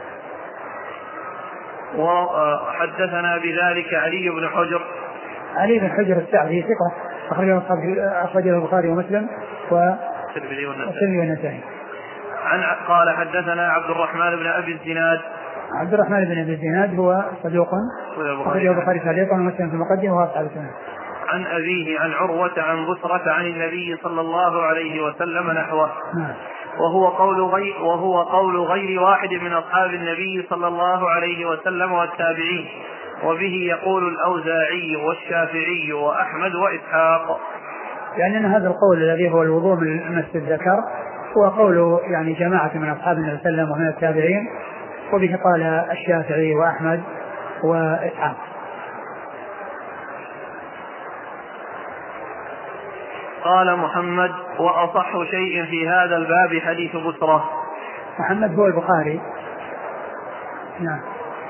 وحدثنا بذلك علي بن حجر علي بن حجر السعدي ثقة أخرجه أصحاب أخرجه البخاري ومسلم والترمذي والنسائي. عن قال حدثنا عبد الرحمن بن أبي الزناد عبد الرحمن بن أبي الزناد هو صدوق أخرجه البخاري تعليقا ومسلم في المقدمة وأصحاب السنة. عن أبيه عن عروة عن بصرة عن النبي صلى الله عليه وسلم نحوه. وهو قول غير وهو قول غير واحد من أصحاب النبي صلى الله عليه وسلم والتابعين وبه يقول الأوزاعي والشافعي وأحمد وإسحاق. يعني أن هذا القول الذي هو الوضوء من مس الذكر هو قول يعني جماعة من أصحاب النبي صلى الله عليه وسلم ومن التابعين وبه قال الشافعي وأحمد وإسحاق. قال محمد وأصح شيء في هذا الباب حديث بصرة. محمد هو البخاري. نعم.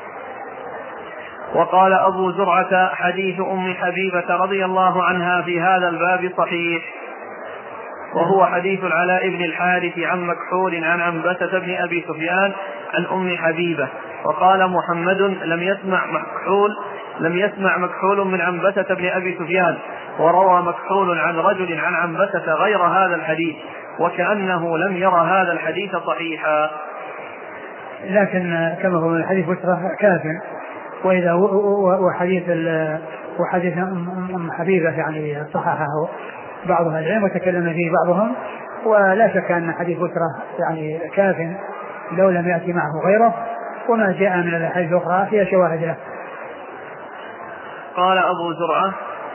وقال أبو زرعة حديث أم حبيبة رضي الله عنها في هذا الباب صحيح وهو حديث العلاء بن الحارث عن مكحول عن عنبسة بن أبي سفيان عن أم حبيبة. وقال محمد لم يسمع مكحول لم يسمع مكحول من عنبسة بن أبي سفيان وروى مكحول عن رجل عن عنبسة غير هذا الحديث وكأنه لم يرى هذا الحديث صحيحا. لكن كما هو من حديث بصرة كاف وإذا وحديث وحديث أم حبيبة يعني صححه بعض أهل العلم وتكلم فيه بعضهم ولا شك أن حديث بصرة يعني كاف لو لم يأتي معه غيره وما جاء من الأحاديث الأخرى فيها شواهد له. قال أبو زرعة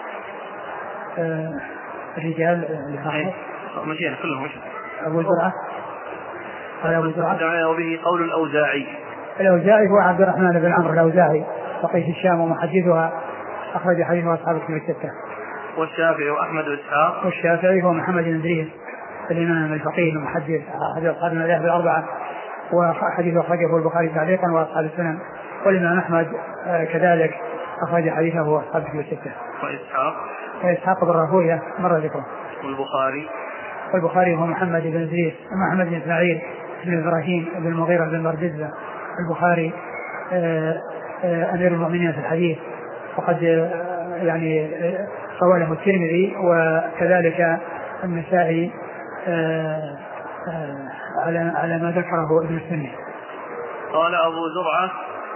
الرجال مشينا كلهم مشينا. أبو زرعة قال أبو زرعة وبه قول الأوزاعي. الأوزاعي هو عبد الرحمن بن عمرو الأوزاعي فقيه الشام ومحدثها أخرج حديثه أصحاب الكتب الستة. والشافعي وأحمد وإسحاق. والشافعي هو محمد بن إدريس الإمام الفقيه المحدث أحد أصحاب المذاهب الأربعة، وحديث أخرجه البخاري تعليقا وأصحاب السنن، والإمام أحمد كذلك أخرج حديثه وأصحاب الكتب الستة. وإسحاق وإسحاق بن راهويه مر ذكره. والبخاري والبخاري هو محمد بن زيد محمد بن إسماعيل بن إبراهيم بن المغيرة بن بردزبة. البخاري آآ آآ أمير المؤمنين في الحديث، وقد يعني رواه الترمذي وكذلك النسائي على على ما ذكره ابن السني. قال أبو زرعة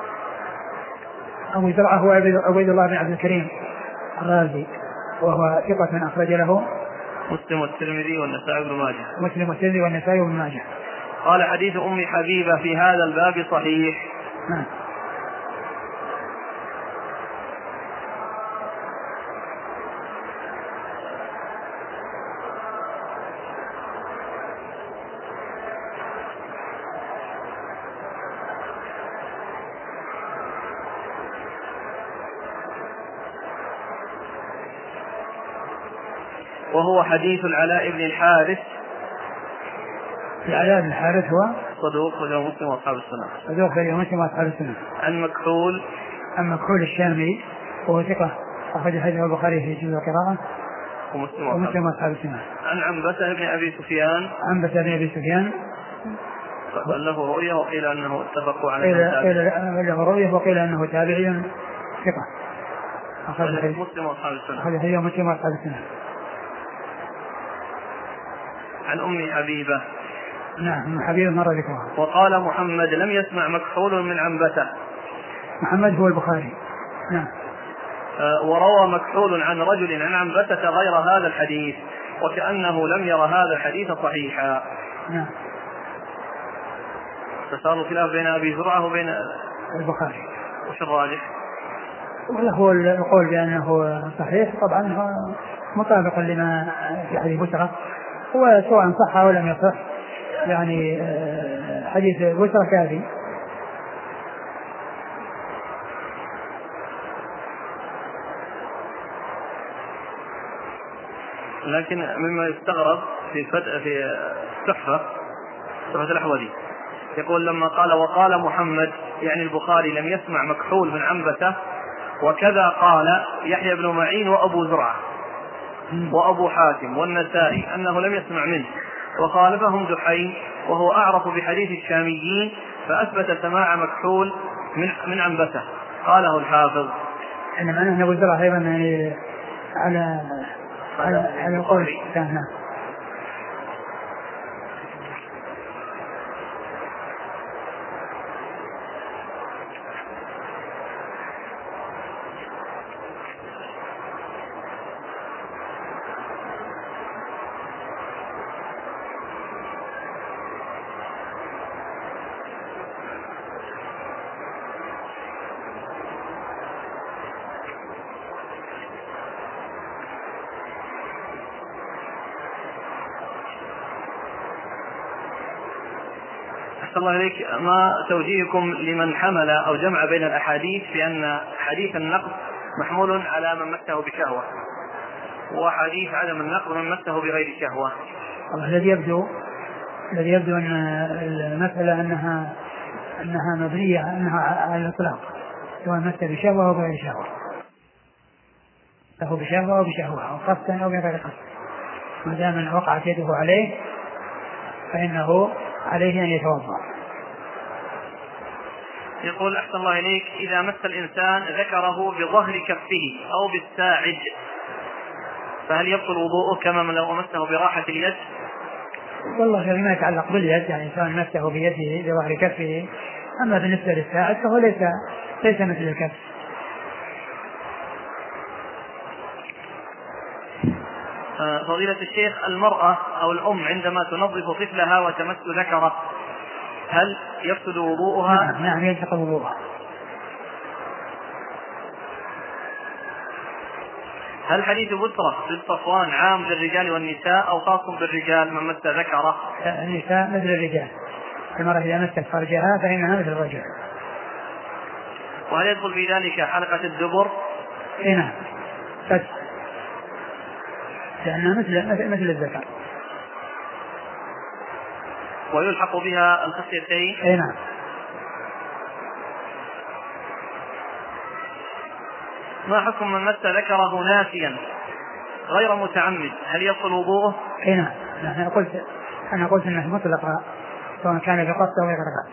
أبو زرعة هو عبيد الله بن عبد الكريم الرازي، وهو ثقة أخرج له مسلم والترمذي والنسائي بن ماجه. مسلم والترمذي والنسائي بن ماجه. قال حديث أم حبيبة في هذا الباب صحيح. نعم. وهو حديث العلاء بن الحارث. العلاء بن الحارث هو صدوق أخرجه مسلم وأصحاب السنة. صدوق أخرجه مسلم وأصحاب السنة. عن مكحول. عن مكحول الشامي وهو ثقة أخرج حديثه البخاري في جزء القراءة ومسلم وأصحاب السنة. عن عنبسة بن أبي سفيان. عنبسة بن أبي سفيان قال له رؤية وقيل أنه اتفقوا على قيل له رؤية وقيل أنه تابعي ثقة أخرج مسلم وأصحاب السنة. أخرج حديثه مسلم وأصحاب السنة. عن أم حبيبة. نعم أم حبيبة مرة ذكرها. وقال محمد لم يسمع مكحول من عنبسة. محمد هو البخاري. نعم. آه وروى مكحول عن رجل عن عنبسة غير هذا الحديث، وكأنه لم ير هذا الحديث صحيحا. نعم. فصار الخلاف بين أبي زرعة وبين البخاري. وش الراجح؟ وله القول بأنه صحيح طبعا هو مطابق لما في حديث بسرة، هو سواء صح أو لم يصح يعني حديث بسرة كافي. لكن مما يستغرب في فتح في تحفة تحفة الأحوذي يقول لما قال وقال محمد يعني البخاري لم يسمع مكحول من عنبسة، وكذا قال يحيى بن معين وأبو زرعة وأبو حاتم والنسائي أنه لم يسمع منه، وخالفهم دحين وهو أعرف بحديث الشاميين فأثبت سماع مكحول من من عنبسة. قاله الحافظ. إن معناه أن أبو زرعة أيضا يعني على على على القول كان. الله إليك، ما توجيهكم لمن حمل أو جمع بين الأحاديث بأن حديث النقض محمول على من مسه بشهوة وحديث عدم النقض من مسه بغير شهوة؟ الذي يبدو الذي يبدو أن المسألة أنها أنها مبنية أنها على الإطلاق، سواء مسه بشهوة أو بغير شهوة، له بشهوة أو بشهوة أو قصدا أو بغير قصد، ما دام أن وقعت يده عليه فإنه عليه أن يتوضأ. يقول أحسن الله إليك، إذا مس الإنسان ذكره بظهر كفه أو بالساعد فهل يبطل وضوءه كما من لو مسه براحة اليد؟ والله فيما يتعلق باليد يعني سواء مسه بيده بظهر كفه، أما بالنسبة للساعد فهو ليس ليس مثل الكف. فضيلة الشيخ، المرأة أو الأم عندما تنظف طفلها وتمس ذكره هل يفسد وضوءها؟ نعم, نعم ينتقض وضوءها. هل حديث بسرة للصفوان عام للرجال والنساء أو خاص بالرجال من مس ذكره؟ النساء مثل الرجال، المرأة إذا مست فرجها فإنها مثل الرجل. وهل يدخل في ذلك حلقة الدبر؟ نعم لأنها مثل مثل الذكر. ويلحق بها الخصيتين. أي نعم. ما حكم من مس ذكره ناسيا غير متعمد هل يبطل وضوءه؟ أي نعم. أنا قلت أنا قلت أنه مطلق سواء كان بقصد أو غير قصد.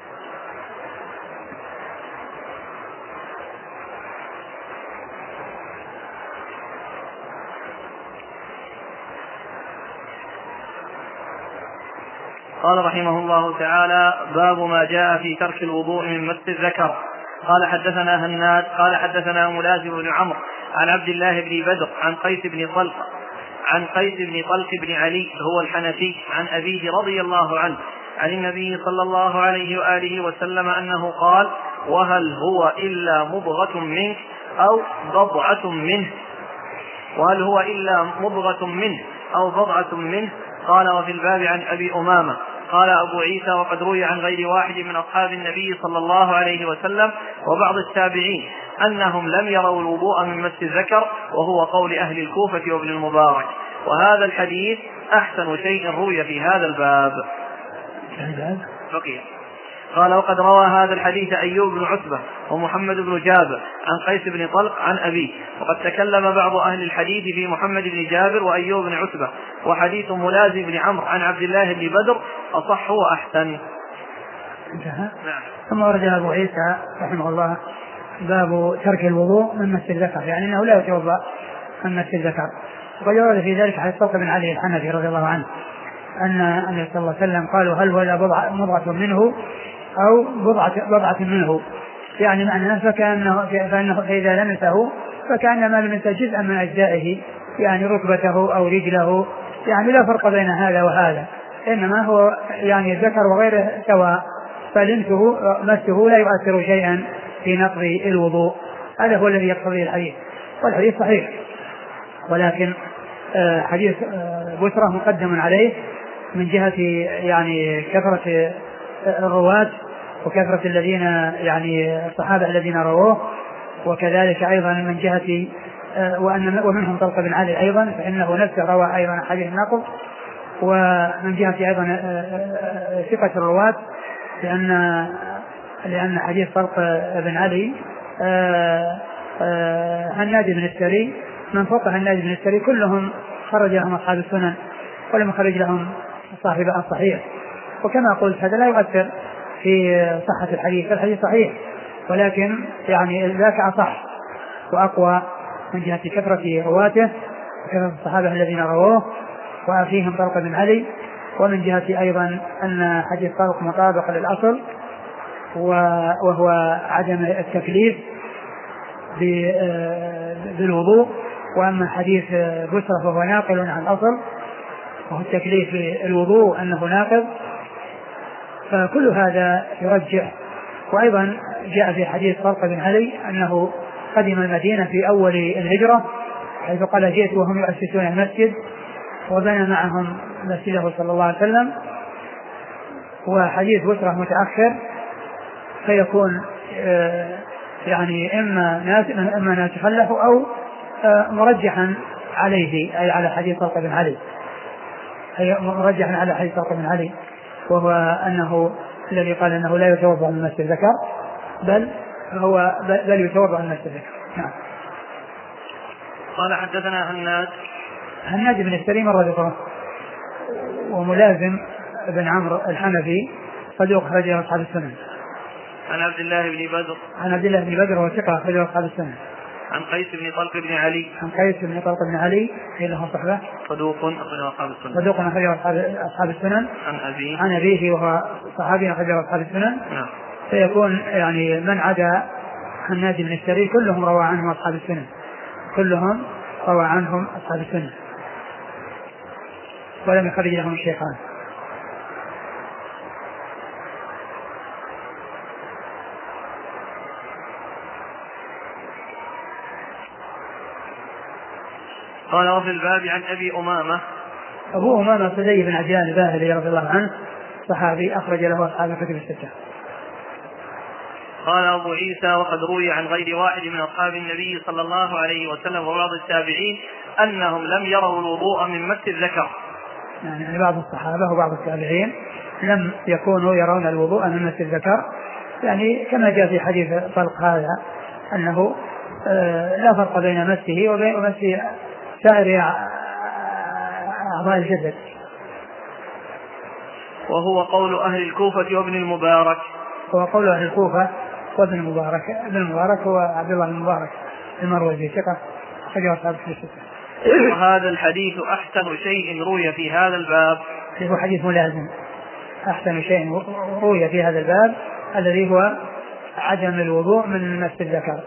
قال رحمه الله تعالى: باب ما جاء في ترك الوضوء من مس الذكر. قال حدثنا هناد قال حدثنا ملازم بن عمرو عن عبد الله بن بدر عن قيس بن طلق عن قيس بن طلق بن علي هو الحنفي عن أبيه رضي الله عنه عن النبي صلى الله عليه وآله وسلم أنه قال: وهل هو إلا مضغة منك أو بضعة منه وهل هو إلا مضغة منه أو بضعة منه. قال: وفي الباب عن أبي أمامة قال أبو عيسى: وقد روي عن غير واحد من أصحاب النبي صلى الله عليه وسلم وبعض التابعين أنهم لم يروا الوضوء من مس الذكر، وهو قول أهل الكوفة وابن المبارك، وهذا الحديث أحسن شيء روي في هذا الباب. فقيه. قال: وقد روى هذا الحديث أيوب بن عتبة ومحمد بن جابر عن قيس بن طلق عن أبيه، وقد تكلم بعض أهل الحديث في محمد بن جابر وأيوب بن عتبة، وحديث ملازم بن عمرو عن عبد الله بن بدر أصح وأحسن. انتهى. ثم ورد أبو عيسى رحمه الله باب ترك الوضوء من مس الذكر، يعني أنه لا يتوضأ من مس الذكر. وقد ورد في ذلك حديث طلق بن علي الحنفي رضي الله عنه أن النبي صلى الله عليه وسلم قالوا: هل هو إلا بضعة منه أو بضعة, بضعة منه، يعني معنى فكأنه فإنه إذا لمسه فكأنما لمس جزءا من أجزائه، يعني ركبته أو رجله، يعني لا فرق بين هذا وهذا، إنما هو يعني الذكر وغيره سواء، فلمسه مسه لا يؤثر شيئا في نقض الوضوء. هذا هو الذي يقتضيه الحديث، والحديث صحيح، ولكن حديث بسرة مقدم عليه من جهة يعني كثرة الرواة وكثرة الذين يعني الصحابة الذين رووه، وكذلك أيضا من جهة وأن ومنهم طلق بن علي أيضا فإنه نفسه روى أيضا حديث النقض، ومن جهة أيضا ثقة الرواة لأن لأن حديث طلق بن علي هناد بن السري من فوق هناد بن السري كلهم خرج لهم أصحاب السنن ولم يخرج لهم صاحب الصحيح. وكما قلت هذا لا يؤثر في صحة الحديث، الحديث صحيح ولكن يعني ذاك أصح وأقوى من جهة كثرة رواته وكثرة الصحابة الذين رووه وفيهم طلق بن علي، ومن جهة أيضا أن حديث طلق مطابق للأصل وهو عدم التكليف بالوضوء، وأما حديث بسرة فهو ناقل عن الأصل وهو التكليف بالوضوء أنه ناقض، فكل هذا يرجح. وأيضا جاء في حديث طلق بن علي أنه قدم المدينة في أول الهجرة حيث قال: جئت وهم يؤسسون المسجد وبنى معهم مسجده صلى الله عليه وسلم. وحديث بسرة متأخر فيكون يعني إما ناس إما ناسخا له أو مرجحا عليه، أي على حديث طلق بن علي، أي مرجحا على حديث طلق بن علي، وهو أنه الذي قال أنه لا يتوضأ من مس الذكر بل هو بل يتوضأ من مس الذكر. نعم. قال: حدثنا هناد هناد بن السري مرة ذكره، وملازم بن عمرو الحنفي صدوق خرجه أصحاب السنن. عن عبد الله بن بدر عن عبد الله بن بدر وثقة خرجه أصحاب السنن. عن قيس بن طلق بن علي عن قيس بن طلق بن علي قيل له صحبه صدوق أخرجه أصحاب السنن. صدوق أخرجه أصحاب السنن. عن أبيه عن أبيه وهو صحابي أخرجه أصحاب السنن. نعم. فيكون يعني من عدا هناد بن السري كلهم روى عنهم أصحاب السنن، كلهم روى عنهم أصحاب السنن ولم يخرج لهم الشيخان. قال: وفي الباب عن أبي أمامة أبو أمامة صدي بن عجلان الباهلي رضي الله عنه صحابي أخرج له أصحاب الكتب الستة. قال أبو عيسى: وقد روي عن غير واحد من أصحاب النبي صلى الله عليه وسلم وبعض التابعين أنهم لم يروا الوضوء من مس الذكر. يعني بعض الصحابة وبعض التابعين لم يكونوا يرون الوضوء من مس الذكر، يعني كما جاء في حديث طلق هذا أنه لا فرق بين مسه وبين مس سائر أعضاء الجسد. وهو قول أهل الكوفة وابن المبارك. هو قول أهل الكوفة وابن المبارك. ابن المبارك هو عبد الله المبارك المروزي ثقة أخرجه أصحاب الكتب الستة. وهذا الحديث أحسن شيء روي في هذا الباب. هو حديث ملازم، أحسن شيء روي في هذا الباب الذي هو عدم الوضوء من مس الذكر.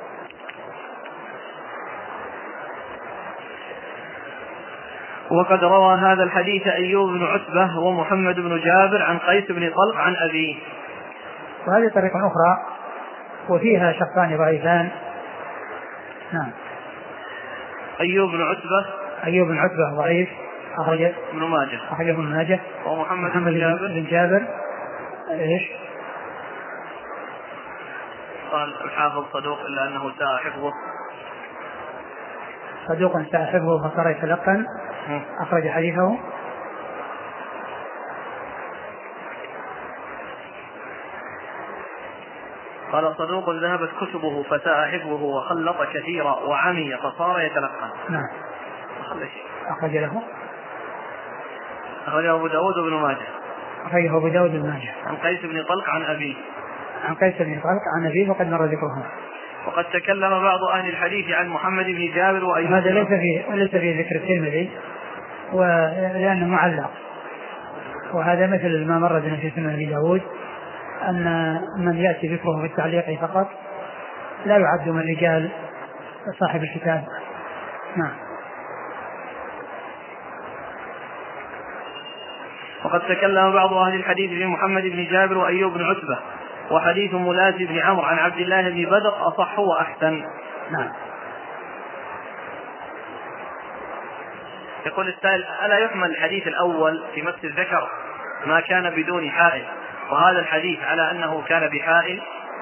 وقد روى هذا الحديث أيوب بن عتبة ومحمد بن جابر عن قيس بن طلق عن أبيه. وهذه طريقة أخرى وفيها شخصان ضعيفان. نعم. أيوب بن عتبة أيوب بن عتبة ضعيف أخرج ابن ماجه أخرج ابن ماجه. ومحمد بن جابر بن جابر إيش قال الحافظ صدوق إلا أنه ساء حفظه. صدوق ساء حفظه فصار يتلقن. أخرج حديثه قال صدوق ذهبت كتبه فساء حفظه وخلط كثيرا وعمي فصار يتلقن. نعم. أخرج له أخرجه أبو داود وابن ماجه. أخرجه أبو داود وابن ماجه. عن قيس بن طلق عن أبيه. عن قيس بن طلق عن أبيه وقد مر ذكره. وقد تكلم بعض أهل الحديث عن محمد بن جابر وأيوب. هذا ليس فيه ليس فيه ذكر الترمذي ولأنه معلق، وهذا مثل ما مر بنا في سنن أبي داود أن من يأتي ذكره في التعليق فقط لا يعد من رجال صاحب الكتاب. نعم. وقد تكلم بعض أهل الحديث في محمد بن جابر وأيوب بن عتبة، وحديث ملازم بن عمرو عن عبد الله بن بدر أصح وأحسن. نعم. يقول السائل: ألا يحمل الحديث الأول في مس الذكر ما كان بدون حائل، وهذا الحديث على أنه كان بحائل؟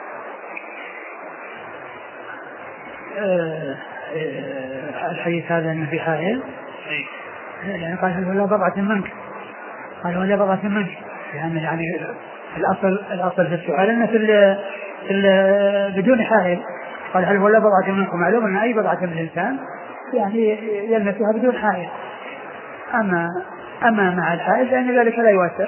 أه أه الحديث هذا أنه بحائل. إيه؟ يعني قال ولا بضعة منك، قال ولا بضعة منك، يعني يعني الأصل الأصل في السؤال أنه في ال في ال بدون حائل. قال هل ولا بضعة منكم؟ معلوم أن أي بضعة من الإنسان يعني يلمسها بدون حائل، أما أما مع الحائل فإن ذلك لا يؤثر.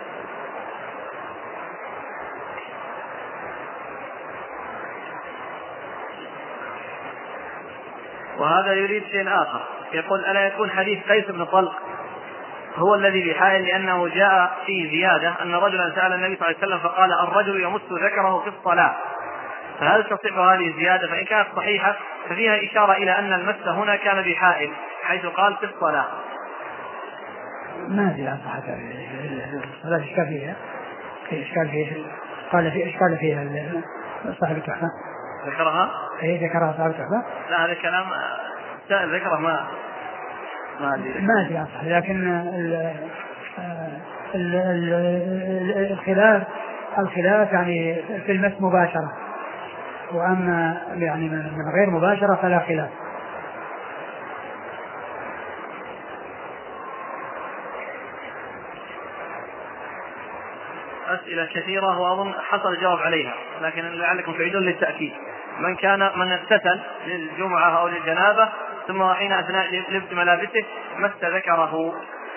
وهذا يريد شيء آخر، يقول: ألا يكون حديث قيس بن طلق هو الذي بحائل، لأنه جاء فيه زيادة أن رجلا سأل النبي صلى الله عليه وسلم فقال: الرجل يمس ذكره في الصلاة، فهل تصح هذه الزيادة؟ فإن كانت صحيحة ففيها إشارة إلى أن المس هنا كان بحائل حيث قال في الصلاة. ما في صحة الصلاة إشكال فيها، في إشكال فيها، قال في إشكال فيها صاحب التحفة ذكرها؟ أي ذكرها صاحب التحفة؟ لا، هذا كلام ذكره ما ما أدري ما في صح، لكن ال ال ال الخلاف الخلاف يعني في المس مباشرة، وأما يعني من غير مباشرة فلا خلاف. أسئلة كثيرة وأظن حصل الجواب عليها، لكن لعلكم تعيدون للتأكيد. من كان من اغتسل للجمعة أو للجنابة ثم حين أثناء لبس ملابسه مس ذكره.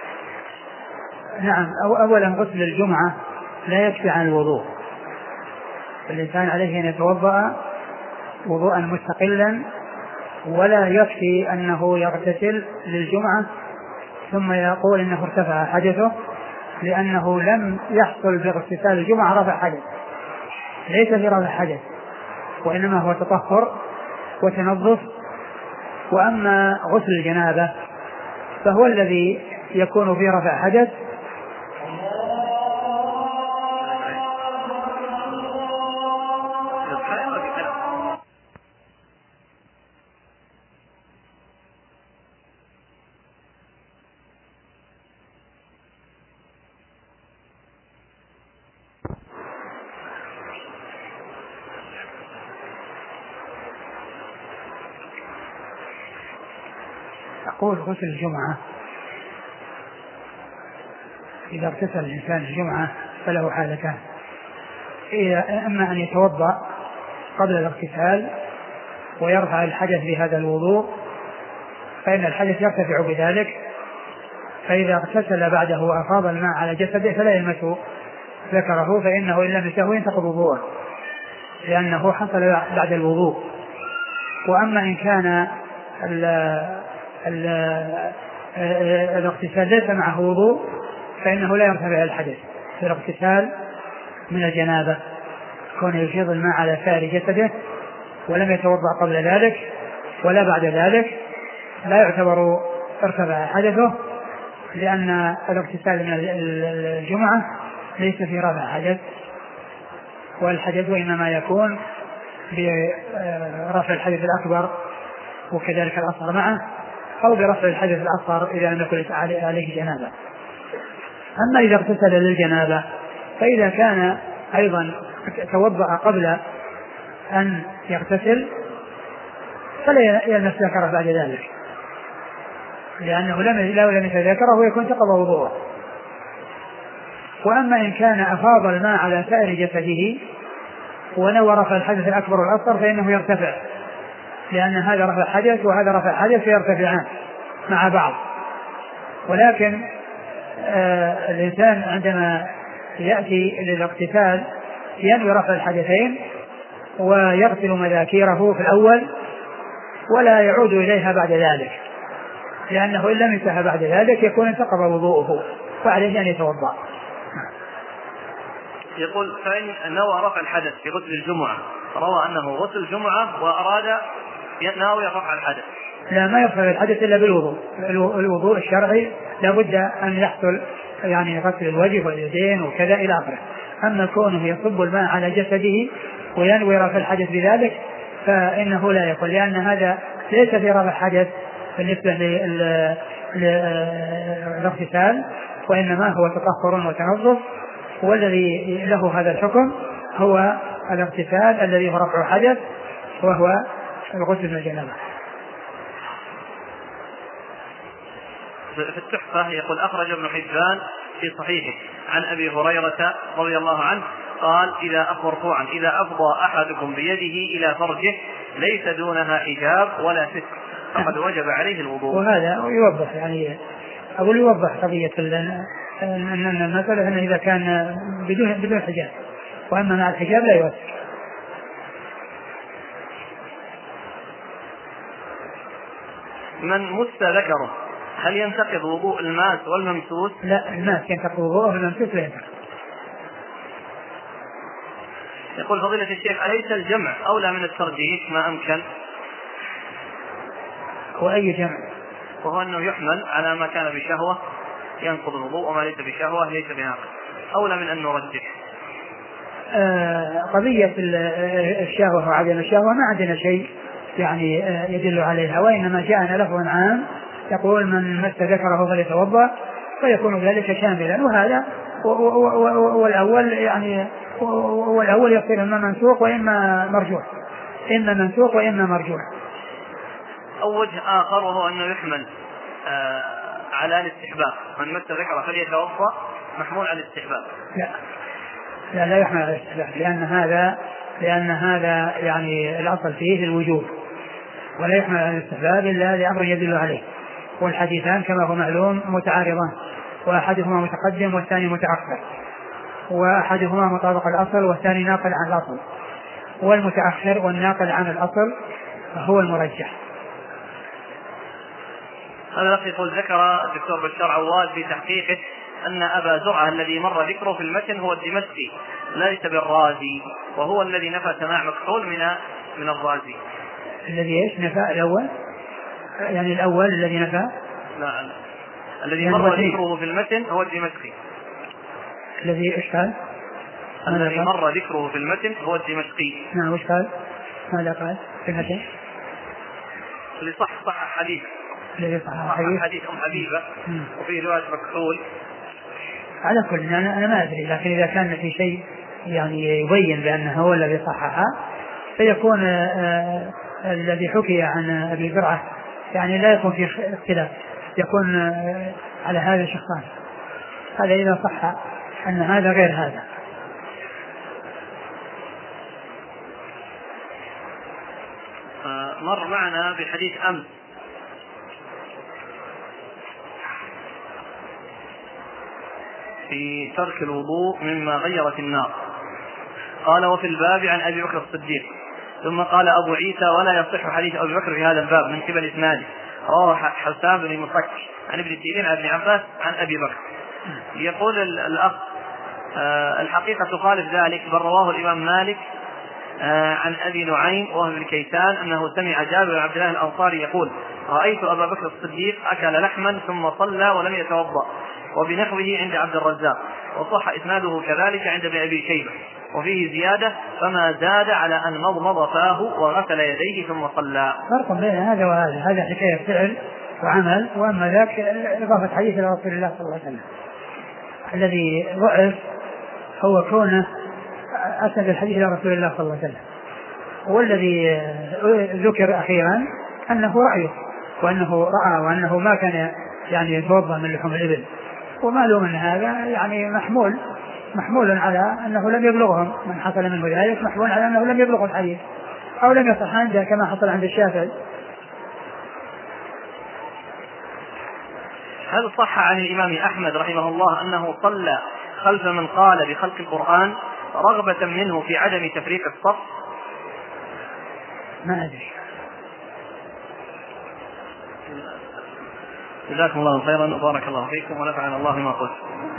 نعم. أو أولا غسل الجمعة لا يكفي عن الوضوء، الإنسان عليه أن يتوضأ وضوءا مستقلا، ولا يكفي أنه يغتسل للجمعة ثم يقول إنه ارتفع حدثه، لأنه لم يحصل باغتسال الجمعة رفع حدث، ليس في رفع حدث، وإنما هو تطهر وتنظف. وأما غسل الجنابة فهو الذي يكون فيه رفع حدث، أقول غسل الجمعة إذا اغتسل الإنسان الجمعة فله حالتان: أما أن يتوضأ قبل الاغتسال ويرفع الحدث بهذا الوضوء فإن الحدث يرتفع بذلك، فإذا اغتسل بعده وأفاض الماء على جسده فلا يمس ذكره، فإنه إن لمسه ينتقض وضوءه لأنه حصل بعد الوضوء. وأما إن كان ال ال الاغتسال ليس معه وضوء فإنه لا يرتفع الحدث في الاغتسال من الجنابة، كونه يفيض الماء على سائر جسده ولم يتوضأ قبل ذلك ولا بعد ذلك لا يعتبر ارتفع حدثه، لأن الاغتسال من الجمعة ليس في رفع حدث، والحدث إنما يكون برفع الحدث الأكبر وكذلك الأصغر معه، أو برفع الحدث الأصغر إذا لم يكن عليه جنابة. أما إذا اغتسل للجنابة فإذا كان أيضا توضأ قبل أن يغتسل فلا يلمس ذكره بعد ذلك، لأنه لم يلمس ذكره ويكون تقضى وضوءه. وأما إن كان أفاض الماء على سائر جسده ونوى رفع الحدث الأكبر والأصغر فإنه يرتفع، لأن هذا رفع حدث وهذا رفع حدث فيرتفعان مع بعض. ولكن آه الإنسان عندما يأتي للاغتسال ينوي رفع الحدثين ويغسل مذاكيره في الأول ولا يعود إليها بعد ذلك، لأنه إن لم يمسها بعد ذلك يكون انتقض وضوءه وعليه أن يتوضأ. يقول: فإن نوى رفع الحدث في غسل الجمعة، روى أنه غسل الجمعة وأراد ناوي رفع الحدث، لا، ما يرفع الحدث إلا بالوضوء. الوضوء الشرعي لابد أن يحصل يعني غسل الوجه واليدين وكذا إلى آخره. أما كونه يصب الماء على جسده وينوي رفع الحدث بذلك فإنه لا يكون، لأن هذا ليس في رفع حدث بالنسبة للاغتسال، وإنما هو تطهر وتنظف، والذي له هذا الحكم هو الاغتسال الذي هو رفع حدث وهو الغسل من الجنابة. في التحفة يقول: أخرج ابن حبان في صحيحه عن أبي هريرة رضي الله عنه قال: إذا مرفوعا إذا أفضى أحدكم بيده إلى فرجه ليس دونها حجاب ولا ستر فقد وجب عليه الوضوء. وهذا يوضح يعني أقول يوضح قضية أن المسألة أنه إذا كان بدون بدون حجاب، وأما مع الحجاب لا يوثق. من مس ذكره هل ينتقض وضوء الماس والممسوس؟ لا، الماس ينتقض وضوءه والممسوس لا ينتقض. يقول: فضيلة الشيخ، أليس الجمع أولى من الترجيح ما أمكن؟ وأي جمع؟ وهو أنه يحمل على ما كان بشهوة ينقض الوضوء وما ليس بشهوة ليس بناقض، أولى من أن نرجح. آه قضية الشهوة وعدم الشهوة ما عندنا شيء يعني آه يدل عليها، وإنما جاءنا لفظ عام يقول: من مس ذكره فليتوضأ، فيكون ذلك شاملا. وهذا والأول يعني والأول يصير إما منسوق وإما مرجوح، إما منسوق وإما مرجوح. أو وجه آخر وهو أنه يحمل آه على الاستحباب، من مس ذكره فليتوضأ محمول على الاستحباب. لا لا لا يحمل على الاستحباب، لأن هذا لأن هذا يعني الأصل فيه الوجوب، ولا يحمل على الاستحباب إلا لأمر يدل عليه. والحديثان كما هو معلوم متعارضان، وأحدهما متقدم والثاني متأخر، وأحدهما مطابق الأصل والثاني ناقل عن الأصل، والمتأخر والناقل عن الأصل هو المرجح. هذا الأخ يقول: ذكر الدكتور بشار عواد في تحقيقه أن أبا زرعة الذي مر ذكره في المتن هو الدمشقي ليس بالرازي، وهو الذي نفى سماع مكحول من من الرازي. الذي ايش نفى الأول؟ يعني الأول الذي نفى؟ لا، الذي مر ذكره في المتن هو الدمشقي. الذي ايش قال؟ الذي مر ذكره في المتن هو الدمشقي. نعم، ايش قال؟ ماذا قال في المتن؟ اللي صح صح حديث الذي صح حديث حديث أم حبيبة وفي رواية مكحول. على كل أنا أنا ما أدري، لكن إذا كان في شيء يعني يبين بأنه هو الذي صححه فيكون آه الذي حكي عن أبي زرعة يعني لا يكون في اختلاف، يكون آه على هذا الشخصان. هذا إذا صح أن هذا غير هذا. مر معنا بحديث أمس في ترك الوضوء مما غيرت النار. قال وفي الباب عن أبي بكر الصديق. ثم قال أبو عيسى ولا يصح حديث أبي بكر في هذا الباب من قبل إسناده. رواه حسان بن المصك عن ابن سيرين عن ابن عباس عن أبي بكر. يقول الأخ الحقيقة تخالف ذلك، بل رواه الإمام مالك عن أبي نعيم وهو ابن كيسان أنه سمع جابر بن عبد الله الأنصاري يقول رأيت أبا بكر الصديق أكل لحما ثم صلى ولم يتوضأ، وبنحوه عند عبد الرزاق، وصح إسناده كذلك عند ابن أبي شيبة، وفيه زيادة فما زاد على أن مضمض فاه وغسل يديه ثم صلى. فرق بين هذا وهذا، هذا حكاية فعل وعمل، وأما ذاك إضافة حديث إلى رسول الله صلى الله عليه وسلم. الذي ضعف هو كونه أسند الحديث إلى رسول الله صلى الله عليه وسلم، والذي ذكر أخيرا أنه رأيه وأنه رأى وأنه ما كان يعني يتوضأ من لحوم الإبل، ومعلوم أن هذا يعني محمول محمول على أنه لم يبلغهم، من حصل منه ذلك محمول على أنه لم يبلغ الحديث أو لم يصح عنده كما حصل عند الشافعي. هل صح عن الإمام أحمد رحمه الله أنه صلى خلف من قال بخلق القرآن رغبة منه في عدم تفريق الصف؟ ما أدري. جزاكم الله خيرا وبارك الله فيكم ونفعنا الله ما قلت.